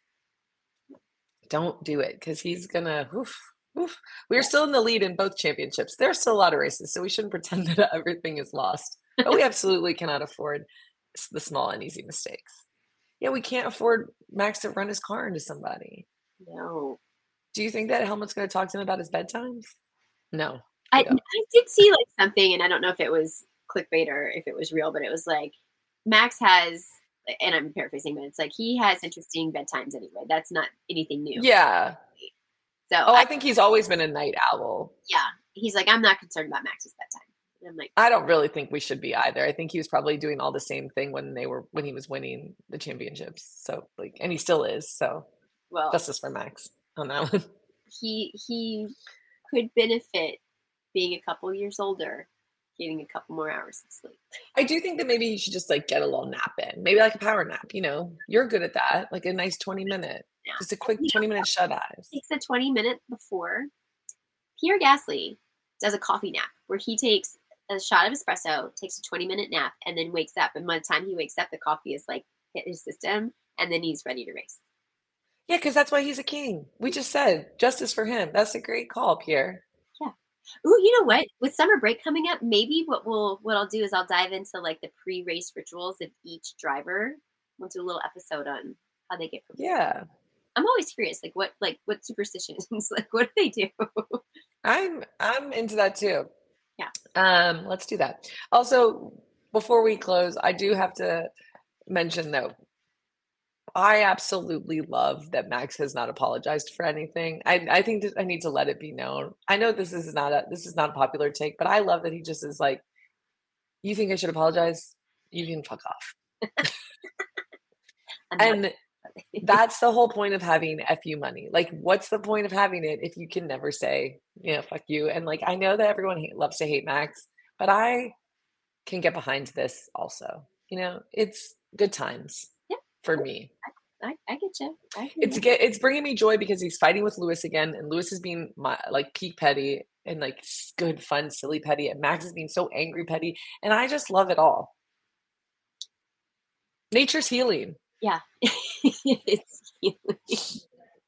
Don't do it, because he's gonna. Oof, oof. We're still in the lead in both championships. There's still a lot of races, so we shouldn't pretend that everything is lost. But we absolutely cannot afford s- the small and easy mistakes. Yeah, we can't afford Max to run his car into somebody. No. Do you think that Helmut's going to talk to him about his bedtimes? No. I, Yeah. I did see like something, and I don't know if it was clickbait or if it was real, but it was like Max has, and I'm paraphrasing, but it's like he has interesting bedtimes anyway. That's not anything new. Yeah. So Oh, I I, think he's always been a night owl. yeah, he's like, I'm not concerned about Max's bedtime. And I'm like, I don't really think we should be either. I think he was probably doing all the same thing when they were when he was winning the championships. So like, and he still is. So well, justice for Max on that one. he he could benefit being a couple years older, getting a couple more hours of sleep. I do think that maybe he should just like get a little nap in, maybe like a power nap. You know, you're good at that. Like a nice twenty minute, Yeah. just a quick Yeah. twenty minute shut eyes. Takes a twenty minute before. Pierre Gasly does a coffee nap where he takes a shot of espresso, takes a twenty minute nap, and then wakes up. And by the time he wakes up, the coffee is like hit his system, and then he's ready to race. Yeah, because that's why he's a king. We just said justice for him. That's a great call, Pierre. Ooh, you know what? With summer break coming up, maybe what we'll what I'll do is I'll dive into like the pre-race rituals of each driver. We'll do a little episode on how they get prepared. Yeah. I'm always curious, like what like what superstitions, like what do they do? I'm I'm into that too. Yeah. Um, let's do that. Also, before we close, I do have to mention though, I absolutely love that Max has not apologized for anything. I I think that I need to let it be known. I know this is not a this is not a popular take, but I love that he just is like, you think I should apologize? You can fuck off. I'm not- And that's the whole point of having F you money. Like, what's the point of having it if you can never say, you know, fuck you? And like, I know that everyone hate, loves to hate Max, but I can get behind this also. You know, it's good times Yeah. for me. I, I get you. I hear It's you. get it's bringing me joy because he's fighting with Lewis again, and Lewis is being my, like peak petty and like s- good, fun, silly petty, and Max is being so angry petty, and I just love it all. Nature's healing. Yeah. It's healing.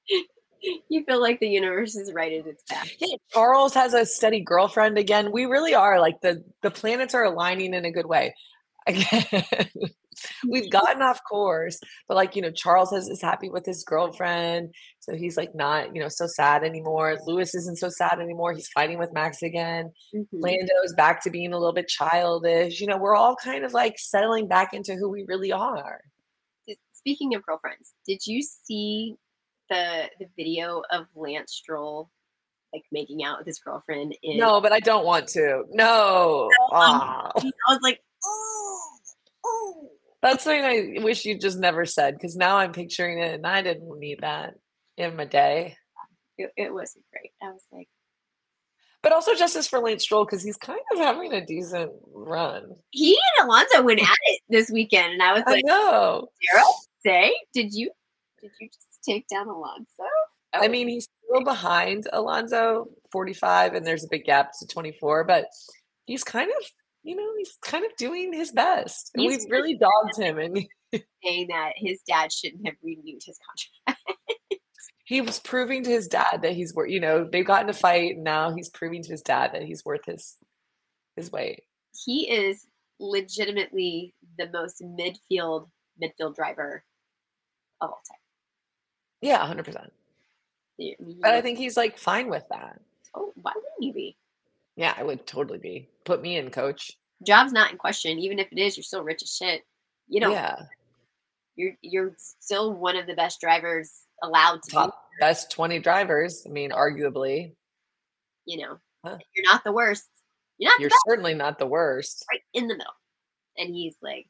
You feel like the universe is right in its path. Yeah, Charles has a steady girlfriend again. We really are like the the planets are aligning in a good way. Again, we've gotten off course, but like you know, Charles has, is happy with his girlfriend, so he's like not you know so sad anymore. Lewis isn't so sad anymore. He's fighting with Max again. Mhm. Lando's back to being a little bit childish. You know, we're all kind of like settling back into who we really are. Did- Speaking of girlfriends, did you see the the video of Lance Stroll like making out with his girlfriend in No, but I don't want to. No. Ah. I was like, oh, oh. That's something I wish you just never said because now I'm picturing it and I didn't need that in my day. It, it wasn't great. I was like, But also justice for Lance Stroll because he's kind of having a decent run. he and Alonso went at it this weekend, and I was I like, know. Sarah, say, did you did you just take down Alonso? I mean, he's still behind Alonso, forty-five, and there's a big gap to twenty-four, but he's kind of, you know, he's kind of doing his best. And He's we've really dogged him and saying that his dad shouldn't have renewed his contract. he was proving to his dad that he's worth, you know, they've gotten a fight and now he's proving to his dad that he's worth his his weight. He is legitimately the most midfield midfield driver of all time. Yeah, one hundred percent. I mean, But I think he's like fine with that. oh, why wouldn't you be? Yeah, I would totally be. Put me in, coach. Job's not in question. Even if it is, you're still rich as shit. You know, Yeah. you're you're still one of the best drivers allowed to Top best twenty drivers. I mean, arguably. be. You know, Huh. you're not the worst. You're not You're the best. certainly not the worst. Right in the middle. And he's like,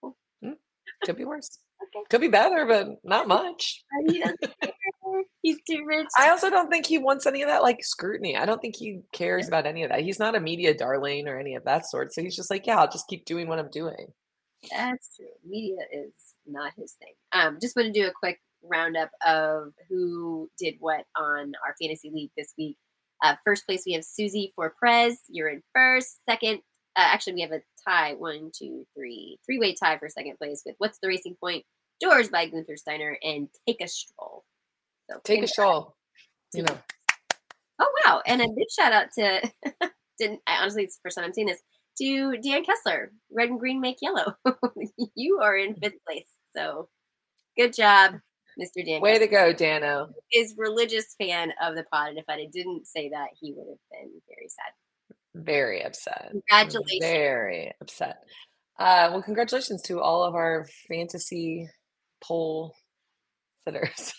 Could be worse. okay, Could be better, but not much. but he doesn't care. He's too rich. I also don't think he wants any of that like scrutiny. I don't think he cares about any of that. He's not a media darling or any of that sort. So he's just like, yeah, I'll just keep doing what I'm doing. That's true. Media is not his thing. Um, just want to do a quick roundup of who did what on our fantasy league this week. Uh, first place, we have Susie for Prez. You're in first. Second, uh, actually, we have a tie. One, two, three. Three-way tie for second place with What's the Racing Point? Doors by Gunther Steiner and Take a Stroll. So Take a congrats. stroll. You know. Oh, wow. And a big shout out to, didn't I honestly, it's the first time I'm seeing this, to Dan Kessler. Red and green make yellow. You are in fifth place. So good job, Mister Dan Way Kessler. to go, Dano. Is religious fan of the pod. And if I didn't say that, he would have been very sad. Very upset. Congratulations. Very upset. Uh, well, congratulations to all of our fantasy poll sitters.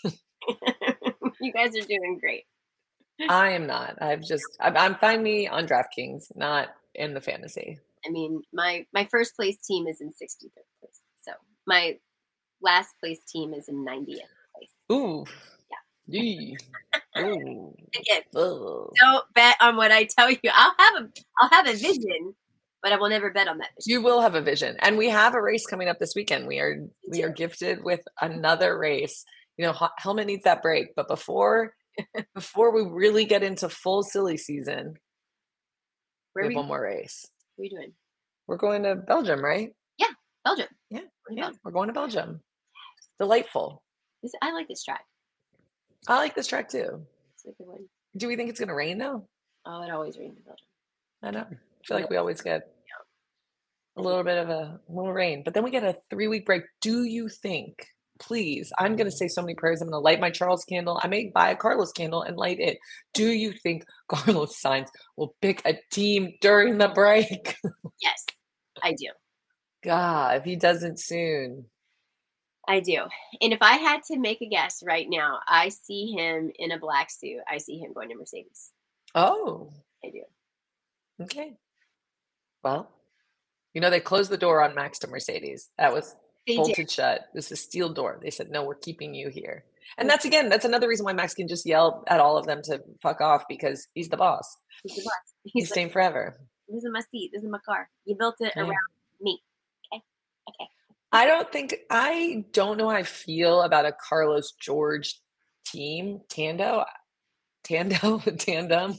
You guys are doing great. I am not. I've just, I'm, I'm find me on DraftKings, not in the fantasy. I mean, my my first place team is in sixty-third place. So my last place team is in ninetieth place. Ooh. Yeah. Yee. Ooh. Again, Ugh. don't bet on what I tell you. I'll have a I'll have a vision, but I will never bet on that vision. You will have a vision. And we have a race coming up this weekend. We are we too. are gifted with another race. You know, Hel- Helmet needs that break. But before before we really get into full silly season, Where are we we, have one more race. what are we doing? We're going to Belgium, right? Belgium. Yeah. We're in Yeah, Belgium. we're going to Belgium. Delightful. This, I like this track. I like this track too. It's a good one. Do we think it's going to rain though? Oh, it always rains in Belgium. I know. I feel like we always get a little bit of a, a little rain, but then we get a three week break. Do you think please, I'm going to say so many prayers. I'm going to light my Charles candle. I may buy a Carlos candle and light it. Do you think Carlos Sainz will pick a team during the break? Yes, I do. God, if he doesn't soon. I do. And if I had to make a guess right now, I see him in a black suit. I see him going to Mercedes. Oh, I do. okay. Well, you know, they closed the door on Max to Mercedes. That was They bolted did. shut. This is steel door. They said, no, we're keeping you here. And that's, again, that's another reason why Max can just yell at all of them to fuck off, because he's the boss. He's the boss. He's, He's like, staying forever. this is my seat. This is my car. You built it Yeah. around me. Okay. Okay. I don't think, I don't know how I feel about a Carlos George team. Tando? Tando? Tandem?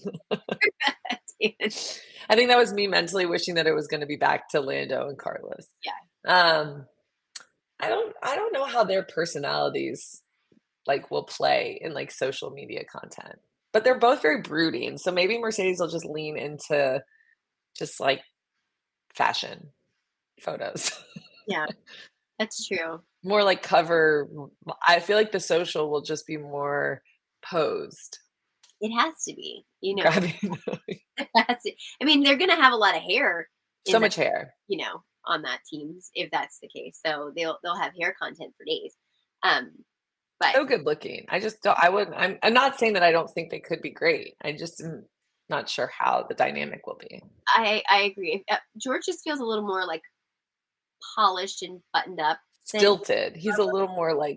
I think that was me mentally wishing that it was going to be back to Lando and Carlos. Yeah. Um, I don't, I don't know how their personalities like will play in like social media content, but they're both very brooding. So maybe Mercedes will just lean into just like fashion photos. Yeah, that's true. More like cover. I feel like the social will just be more posed. It has to be, you know. Grabbing It has to- I mean, they're going to have a lot of hair. in so the- much hair. You know, on that team, if that's the case. So they'll they'll have hair content for days. Um, but So good looking. I just don't, I wouldn't, I'm, I'm not saying that I don't think they could be great. I just am not sure how the dynamic will be. I I agree. Uh, George just feels a little more like polished and buttoned up. than- Stilted. He's a little more like,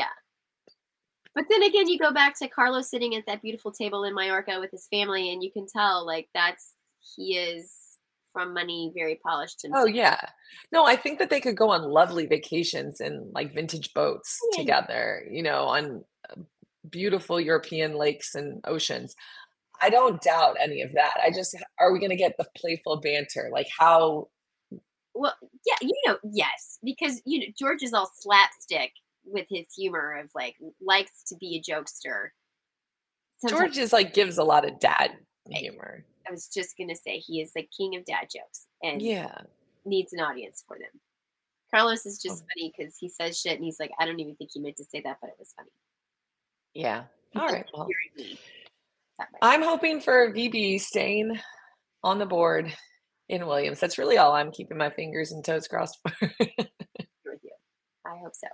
But then again, you go back to Carlos sitting at that beautiful table in Mallorca with his family, and you can tell like that's he is from money, very polished. And oh yeah. No, I think that they could go on lovely vacations in like vintage boats Yeah. together, you know, on uh, beautiful European lakes and oceans. I don't doubt any of that. I just, are we going to get the playful banter? Like how, Well, yeah, you know, yes, because you know George is all slapstick with his humor of like likes to be a jokester. Sometimes- George is like gives a lot of dad Right. humor. I was just gonna say he is the king of dad jokes and Yeah. needs an audience for them. Carlos is just Oh. funny because he says shit and he's like, I don't even think he meant to say that, but it was funny. Yeah. He's All like right. Well, hearing me that way. I'm hoping for V B staying on the board in Williams. That's really all I'm keeping my fingers and toes crossed for. Agree with you. I hope so.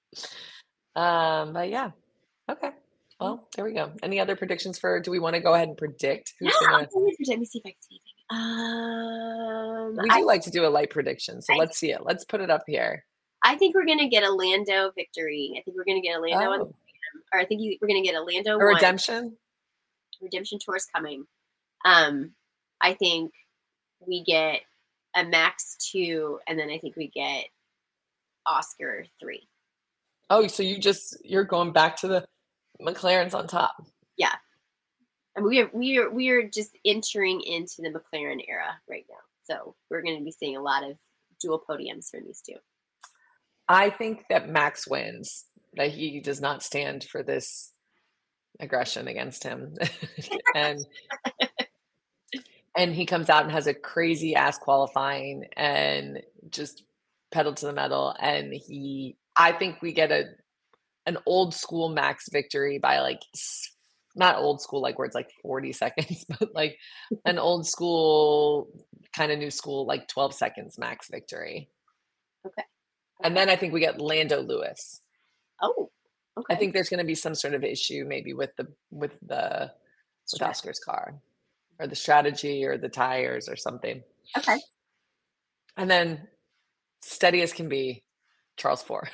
um, but yeah. Okay. Well, there we go. Any other predictions for, do we want to go ahead and predict who's Yeah, gonna, let me see if I can see anything. Um, we do I, like to do a light prediction. So I- let's see it. Let's put it up here. I think we're gonna get a Lando victory. I think we're gonna get a Lando, on- Oh, or I think you, we're gonna get a Lando a one. redemption. Redemption tour is coming. Um, I think we get a Max two, and then I think we get Oscar three. Oh, so you just, you're going back to the McLaren's on top. I mean, we are we are we are just entering into the McLaren era right now, so we're going to be seeing a lot of dual podiums from these two. I think that Max wins, that he does not stand for this aggression against him. and and he comes out and has a crazy ass qualifying and just pedal to the metal. And he, I think we get a an old school Max victory by like s- not old school like where it's like forty seconds, but like an old school kind of new school like twelve seconds Max victory. Okay. And then I think we get Lando Lewis. Oh, okay. I think there's going to be some sort of issue maybe with the with the with Strat- Oscar's car or the strategy or the tires or something. okay. And then steady as can be, Charles Four.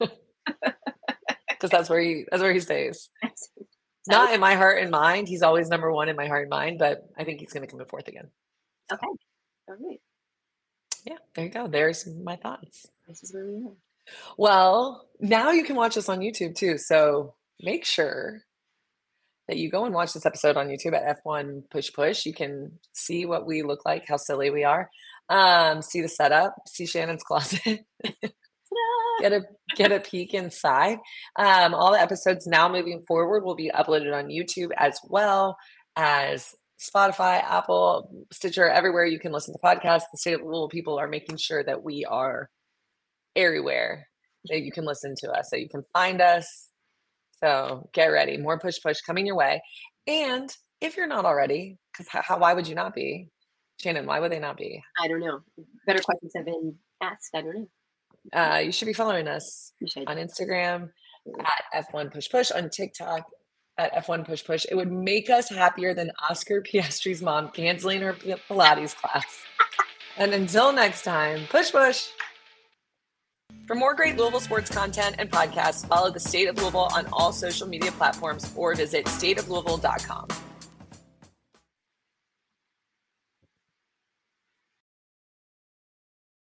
Because that's where he that's where he stays. Not in my heart and mind. He's always number one in my heart and mind, but I think he's going to come in fourth again. Okay. All right. Yeah, there you go. There's my thoughts. This is where we are. Well, now you can watch us on YouTube too. So make sure that you go and watch this episode on YouTube at F one Push Push. You can see what we look like, how silly we are. Um, see the setup, see Shannon's closet. get a get a peek inside. Um, all the episodes now moving forward will be uploaded on YouTube as well as Spotify, Apple, Stitcher, everywhere you can listen to podcasts. The State of Little People are making sure that we are everywhere that you can listen to us, that you can find us. So get ready. More push push coming your way. And if you're not already, because how, why would you not be? Shannon, why would they not be? I don't know. Better questions have been asked. I don't know. Uh, you should be following us You should. on Instagram at F one Push Push, on TikTok at F one Push Push. It would make us happier than Oscar Piastri's mom canceling her Pilates class. And until next time, push push. For more great Louisville sports content and podcasts, follow the State of Louisville on all social media platforms or visit state of louisville dot com.